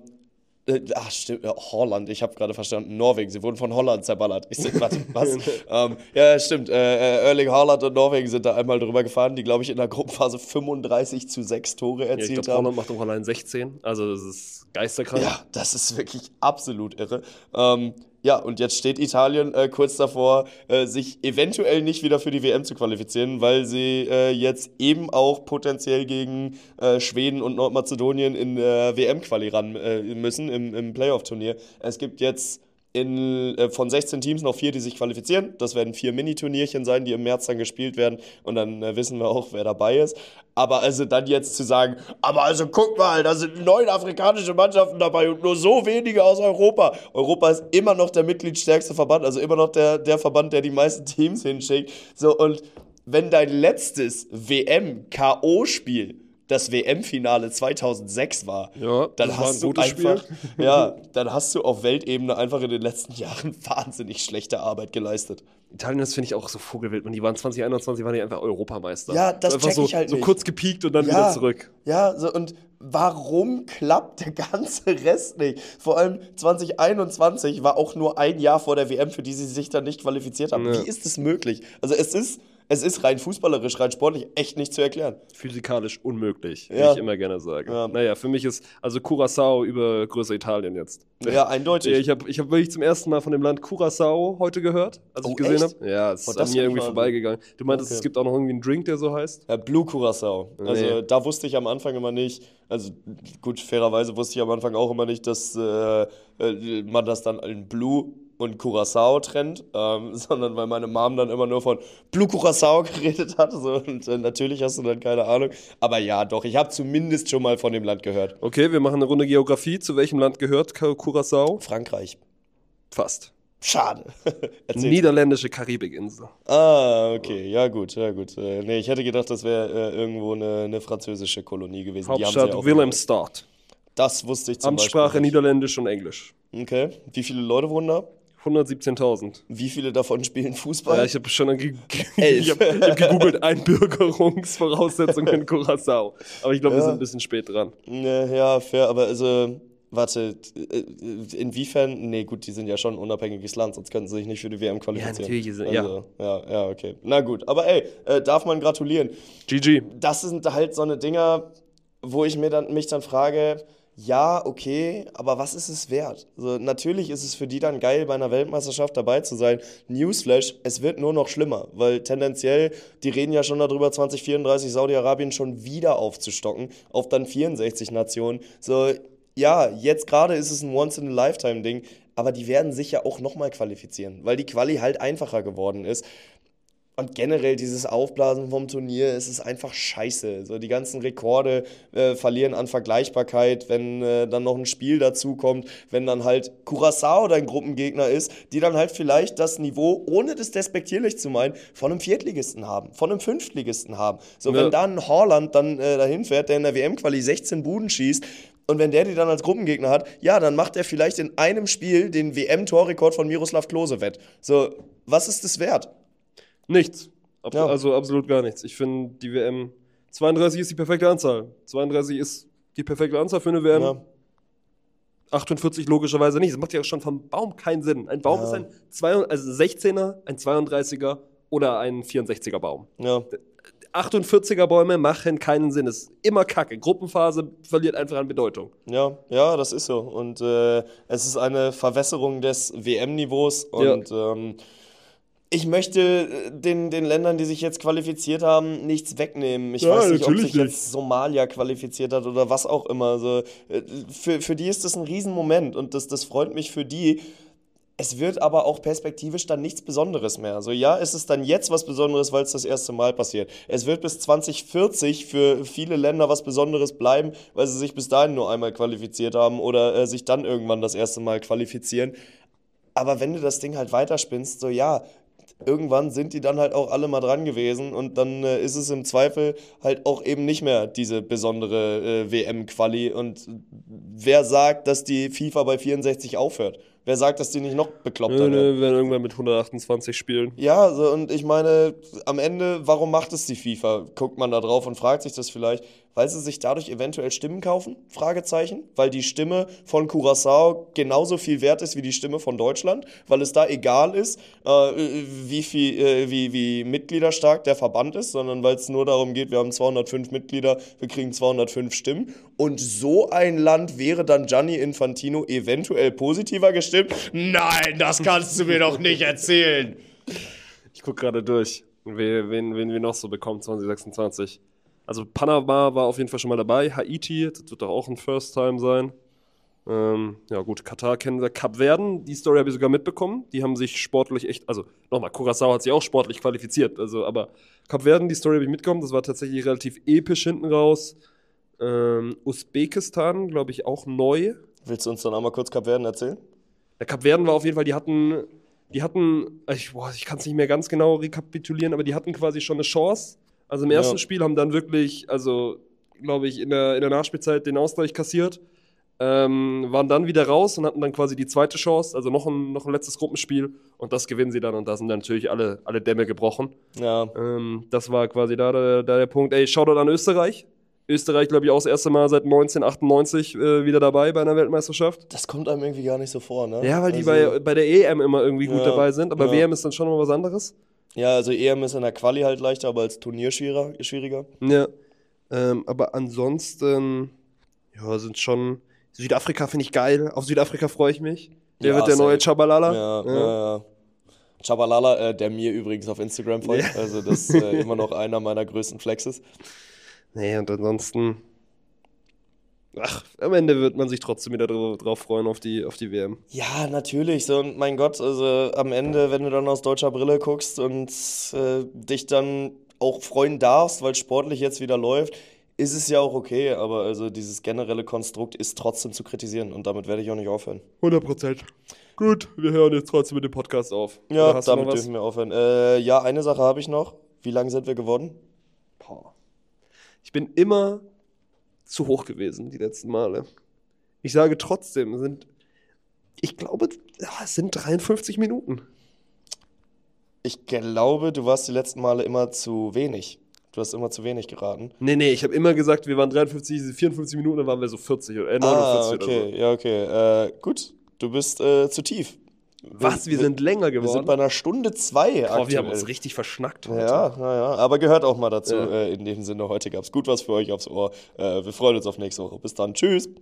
Stimmt, Holland, ich habe gerade verstanden, Norwegen, sie wurden von Holland zerballert. Ich sag, warte, was? Ja, stimmt, Erling Haaland und Norwegen sind da einmal drüber gefahren, die, glaube ich, in der Gruppenphase 35-6 Tore erzielt ich glaube, Holland macht auch allein 16, also das ist geisterkrank. Ja, das ist wirklich absolut irre. Ja, und jetzt steht Italien kurz davor, sich eventuell nicht wieder für die WM zu qualifizieren, weil sie jetzt eben auch potenziell gegen Schweden und Nordmazedonien in WM-Quali ran müssen im Playoff-Turnier. Es gibt jetzt von 16 Teams noch 4, die sich qualifizieren. Das werden 4 Mini-Turnierchen sein, die im März dann gespielt werden. Und dann wissen wir auch, wer dabei ist. Aber also dann jetzt zu sagen, aber also guck mal, da sind 9 afrikanische Mannschaften dabei und nur so wenige aus Europa. Europa ist immer noch der mitgliedstärkste Verband, also immer noch der Verband, der die meisten Teams hinschickt. So, und wenn dein letztes WM-KO-Spiel das WM-Finale 2006 war, ja, dann hast du einfach, dann hast du auf Weltebene einfach in den letzten Jahren wahnsinnig schlechte Arbeit geleistet. Italien, das finde ich auch so vogelwild. Und die waren 2021, waren die einfach Europameister. Ja, das check ich halt nicht. So kurz gepiekt und dann wieder zurück. Ja, so, und warum klappt der ganze Rest nicht? Vor allem 2021 war auch nur ein Jahr vor der WM, für die sie sich dann nicht qualifiziert haben. Ja. Wie ist es möglich? Also es ist rein fußballerisch, rein sportlich echt nicht zu erklären. Physikalisch unmöglich, wie ich immer gerne sage. Ja. Naja, für mich ist also Curaçao über Größer Italien jetzt. Ja, eindeutig. Ich hab wirklich zum ersten Mal von dem Land Curaçao heute gehört, als ich gesehen habe. Ja, es ist an mir irgendwie vorbeigegangen. Du meintest, es gibt auch noch irgendwie einen Drink, der so heißt? Ja, Blue Curaçao. Also da wusste ich am Anfang immer nicht, also gut, fairerweise wusste ich am Anfang auch immer nicht, dass man das dann in Blue und Curaçao trennt, sondern weil meine Mom dann immer nur von Blue Curaçao geredet hat. So, und natürlich hast du dann keine Ahnung. Aber ja, doch, ich habe zumindest schon mal von dem Land gehört. Okay, wir machen eine Runde Geografie. Zu welchem Land gehört Curaçao? Frankreich. Fast. Schade. Niederländische Karibikinsel. Okay, ja gut. Nee, ich hätte gedacht, das wäre irgendwo eine französische Kolonie gewesen. Hauptstadt Willemstad. Das wusste ich zum Amtssprache Beispiel nicht. Niederländisch und Englisch. Okay, wie viele Leute wohnen da? 117.000. Wie viele davon spielen Fußball? Ja, ich habe schon ich hab gegoogelt, Einbürgerungsvoraussetzungen in Curaçao. Aber ich glaube, wir sind ein bisschen spät dran. Ja, fair, aber also, warte, inwiefern? Nee, gut, die sind ja schon ein unabhängiges Land, sonst könnten sie sich nicht für die WM qualifizieren. Ja, natürlich. Ja, okay. Na gut, aber ey, darf man gratulieren. GG. Das sind halt so eine Dinger, wo ich mich dann frage, ja, okay, aber was ist es wert? Also, natürlich ist es für die dann geil, bei einer Weltmeisterschaft dabei zu sein. Newsflash, es wird nur noch schlimmer, weil tendenziell, die reden ja schon darüber, 2034 Saudi-Arabien schon wieder aufzustocken, auf dann 64 Nationen. So, ja, jetzt gerade ist es ein Once-in-a-Lifetime-Ding, aber die werden sich ja auch nochmal qualifizieren, weil die Quali halt einfacher geworden ist. Und generell dieses Aufblasen vom Turnier, es ist einfach scheiße. So, die ganzen Rekorde verlieren an Vergleichbarkeit, wenn dann noch ein Spiel dazukommt, wenn dann halt Curaçao dein Gruppengegner ist, die dann halt vielleicht das Niveau, ohne das despektierlich zu meinen, von einem Viertligisten haben, von einem Fünftligisten haben. So, wenn da ein Haaland dann dahin fährt, der in der WM-Quali 16 Buden schießt, und wenn der die dann als Gruppengegner hat, ja, dann macht er vielleicht in einem Spiel den WM-Torrekord von Miroslav Klose wett. So, was ist das wert? Nichts. Ja. Also absolut gar nichts. Ich finde, die WM 32 ist die perfekte Anzahl. 32 ist die perfekte Anzahl für eine WM. Ja. 48 logischerweise nicht. Das macht ja schon vom Baum keinen Sinn. Ein Baum ist ein 16er, ein 32er oder ein 64er Baum. Ja. 48er Bäume machen keinen Sinn. Es ist immer Kacke. Gruppenphase verliert einfach an Bedeutung. Ja, das ist so. Und es ist eine Verwässerung des WM-Niveaus. Und ich möchte den Ländern, die sich jetzt qualifiziert haben, nichts wegnehmen. Ich weiß nicht, ob sich jetzt Somalia qualifiziert hat oder was auch immer. Also, für die ist das ein Riesenmoment und das freut mich für die. Es wird aber auch perspektivisch dann nichts Besonderes mehr. Also ja, es ist dann jetzt was Besonderes, weil es das erste Mal passiert. Es wird bis 2040 für viele Länder was Besonderes bleiben, weil sie sich bis dahin nur einmal qualifiziert haben oder sich dann irgendwann das erste Mal qualifizieren. Aber wenn du das Ding halt weiterspinnst, so ja, irgendwann sind die dann halt auch alle mal dran gewesen und dann ist es im Zweifel halt auch eben nicht mehr diese besondere WM-Quali. Und wer sagt, dass die FIFA bei 64 aufhört? Wer sagt, dass die nicht noch bekloppter werden? Wir werden irgendwann mit 128 spielen. Ja, so, und ich meine, am Ende, warum macht es die FIFA? Guckt man da drauf und fragt sich das vielleicht, weil sie sich dadurch eventuell Stimmen kaufen? Fragezeichen. Weil die Stimme von Curaçao genauso viel wert ist wie die Stimme von Deutschland, weil es da egal ist, wie mitgliederstark der Verband ist, sondern weil es nur darum geht, wir haben 205 Mitglieder, wir kriegen 205 Stimmen. Und so ein Land wäre dann Gianni Infantino eventuell positiver gestimmt? Nein, das kannst du mir doch nicht erzählen. Ich gucke gerade durch, wen wir noch so bekommen 2026. Also Panama war auf jeden Fall schon mal dabei. Haiti, das wird doch auch ein First Time sein. Ja gut, Katar kennen wir. Kapverden, die Story habe ich sogar mitbekommen. Die haben sich sportlich echt, also nochmal, Curaçao hat sich auch sportlich qualifiziert. Also, aber Kapverden, die Story habe ich mitbekommen. Das war tatsächlich relativ episch hinten raus. Usbekistan, glaube ich, auch neu. Willst du uns dann einmal kurz Kapverden erzählen? Der Kapverden war auf jeden Fall, die hatten, ich kann es nicht mehr ganz genau rekapitulieren, aber die hatten quasi schon eine Chance. Also im ersten Spiel haben dann wirklich, also glaube ich, in der Nachspielzeit den Ausgleich kassiert, waren dann wieder raus und hatten dann quasi die zweite Chance, also noch ein letztes Gruppenspiel und das gewinnen sie dann und da sind dann natürlich alle Dämme gebrochen. Ja. Das war quasi da der Punkt. Ey, Shoutout an Österreich. Österreich, glaube ich, auch das erste Mal seit 1998 wieder dabei bei einer Weltmeisterschaft. Das kommt einem irgendwie gar nicht so vor, ne? Ja, weil die bei der EM immer irgendwie gut dabei sind, aber WM ist dann schon noch was anderes. Ja, also EM ist in der Quali halt leichter, aber als Turnier schwieriger. Ja, aber ansonsten, ja, sind schon, Südafrika finde ich geil, auf Südafrika freue ich mich. Der wird der neue Tshabalala. Ja. Tshabalala, der mir übrigens auf Instagram folgt, also das ist immer noch einer meiner größten Flexes. Nee, und ansonsten, am Ende wird man sich trotzdem wieder drauf freuen auf die WM. Ja, natürlich. So, und mein Gott, also am Ende, wenn du dann aus deutscher Brille guckst und dich dann auch freuen darfst, weil sportlich jetzt wieder läuft, ist es ja auch okay. Aber also dieses generelle Konstrukt ist trotzdem zu kritisieren und damit werde ich auch nicht aufhören. 100%. Gut, wir hören jetzt trotzdem mit dem Podcast auf. Ja, damit dürfen wir aufhören. Ja, eine Sache habe ich noch. Wie lange sind wir geworden? Ich bin immer zu hoch gewesen die letzten Male. Ich sage trotzdem, ich glaube, es sind 53 Minuten. Ich glaube, du warst die letzten Male immer zu wenig. Du hast immer zu wenig geraten. Nee, ich habe immer gesagt, wir waren 54 Minuten, dann waren wir so 40 oder 49 okay. oder so. Ja, okay. Gut, du bist zu tief. Was? Wir sind länger geworden? Wir sind bei einer Stunde 2 aktuell. Wir haben uns richtig verschnackt heute. Ja, aber gehört auch mal dazu. In dem Sinne, heute gab es gut was für euch aufs Ohr. Wir freuen uns auf nächste Woche. Bis dann. Tschüss.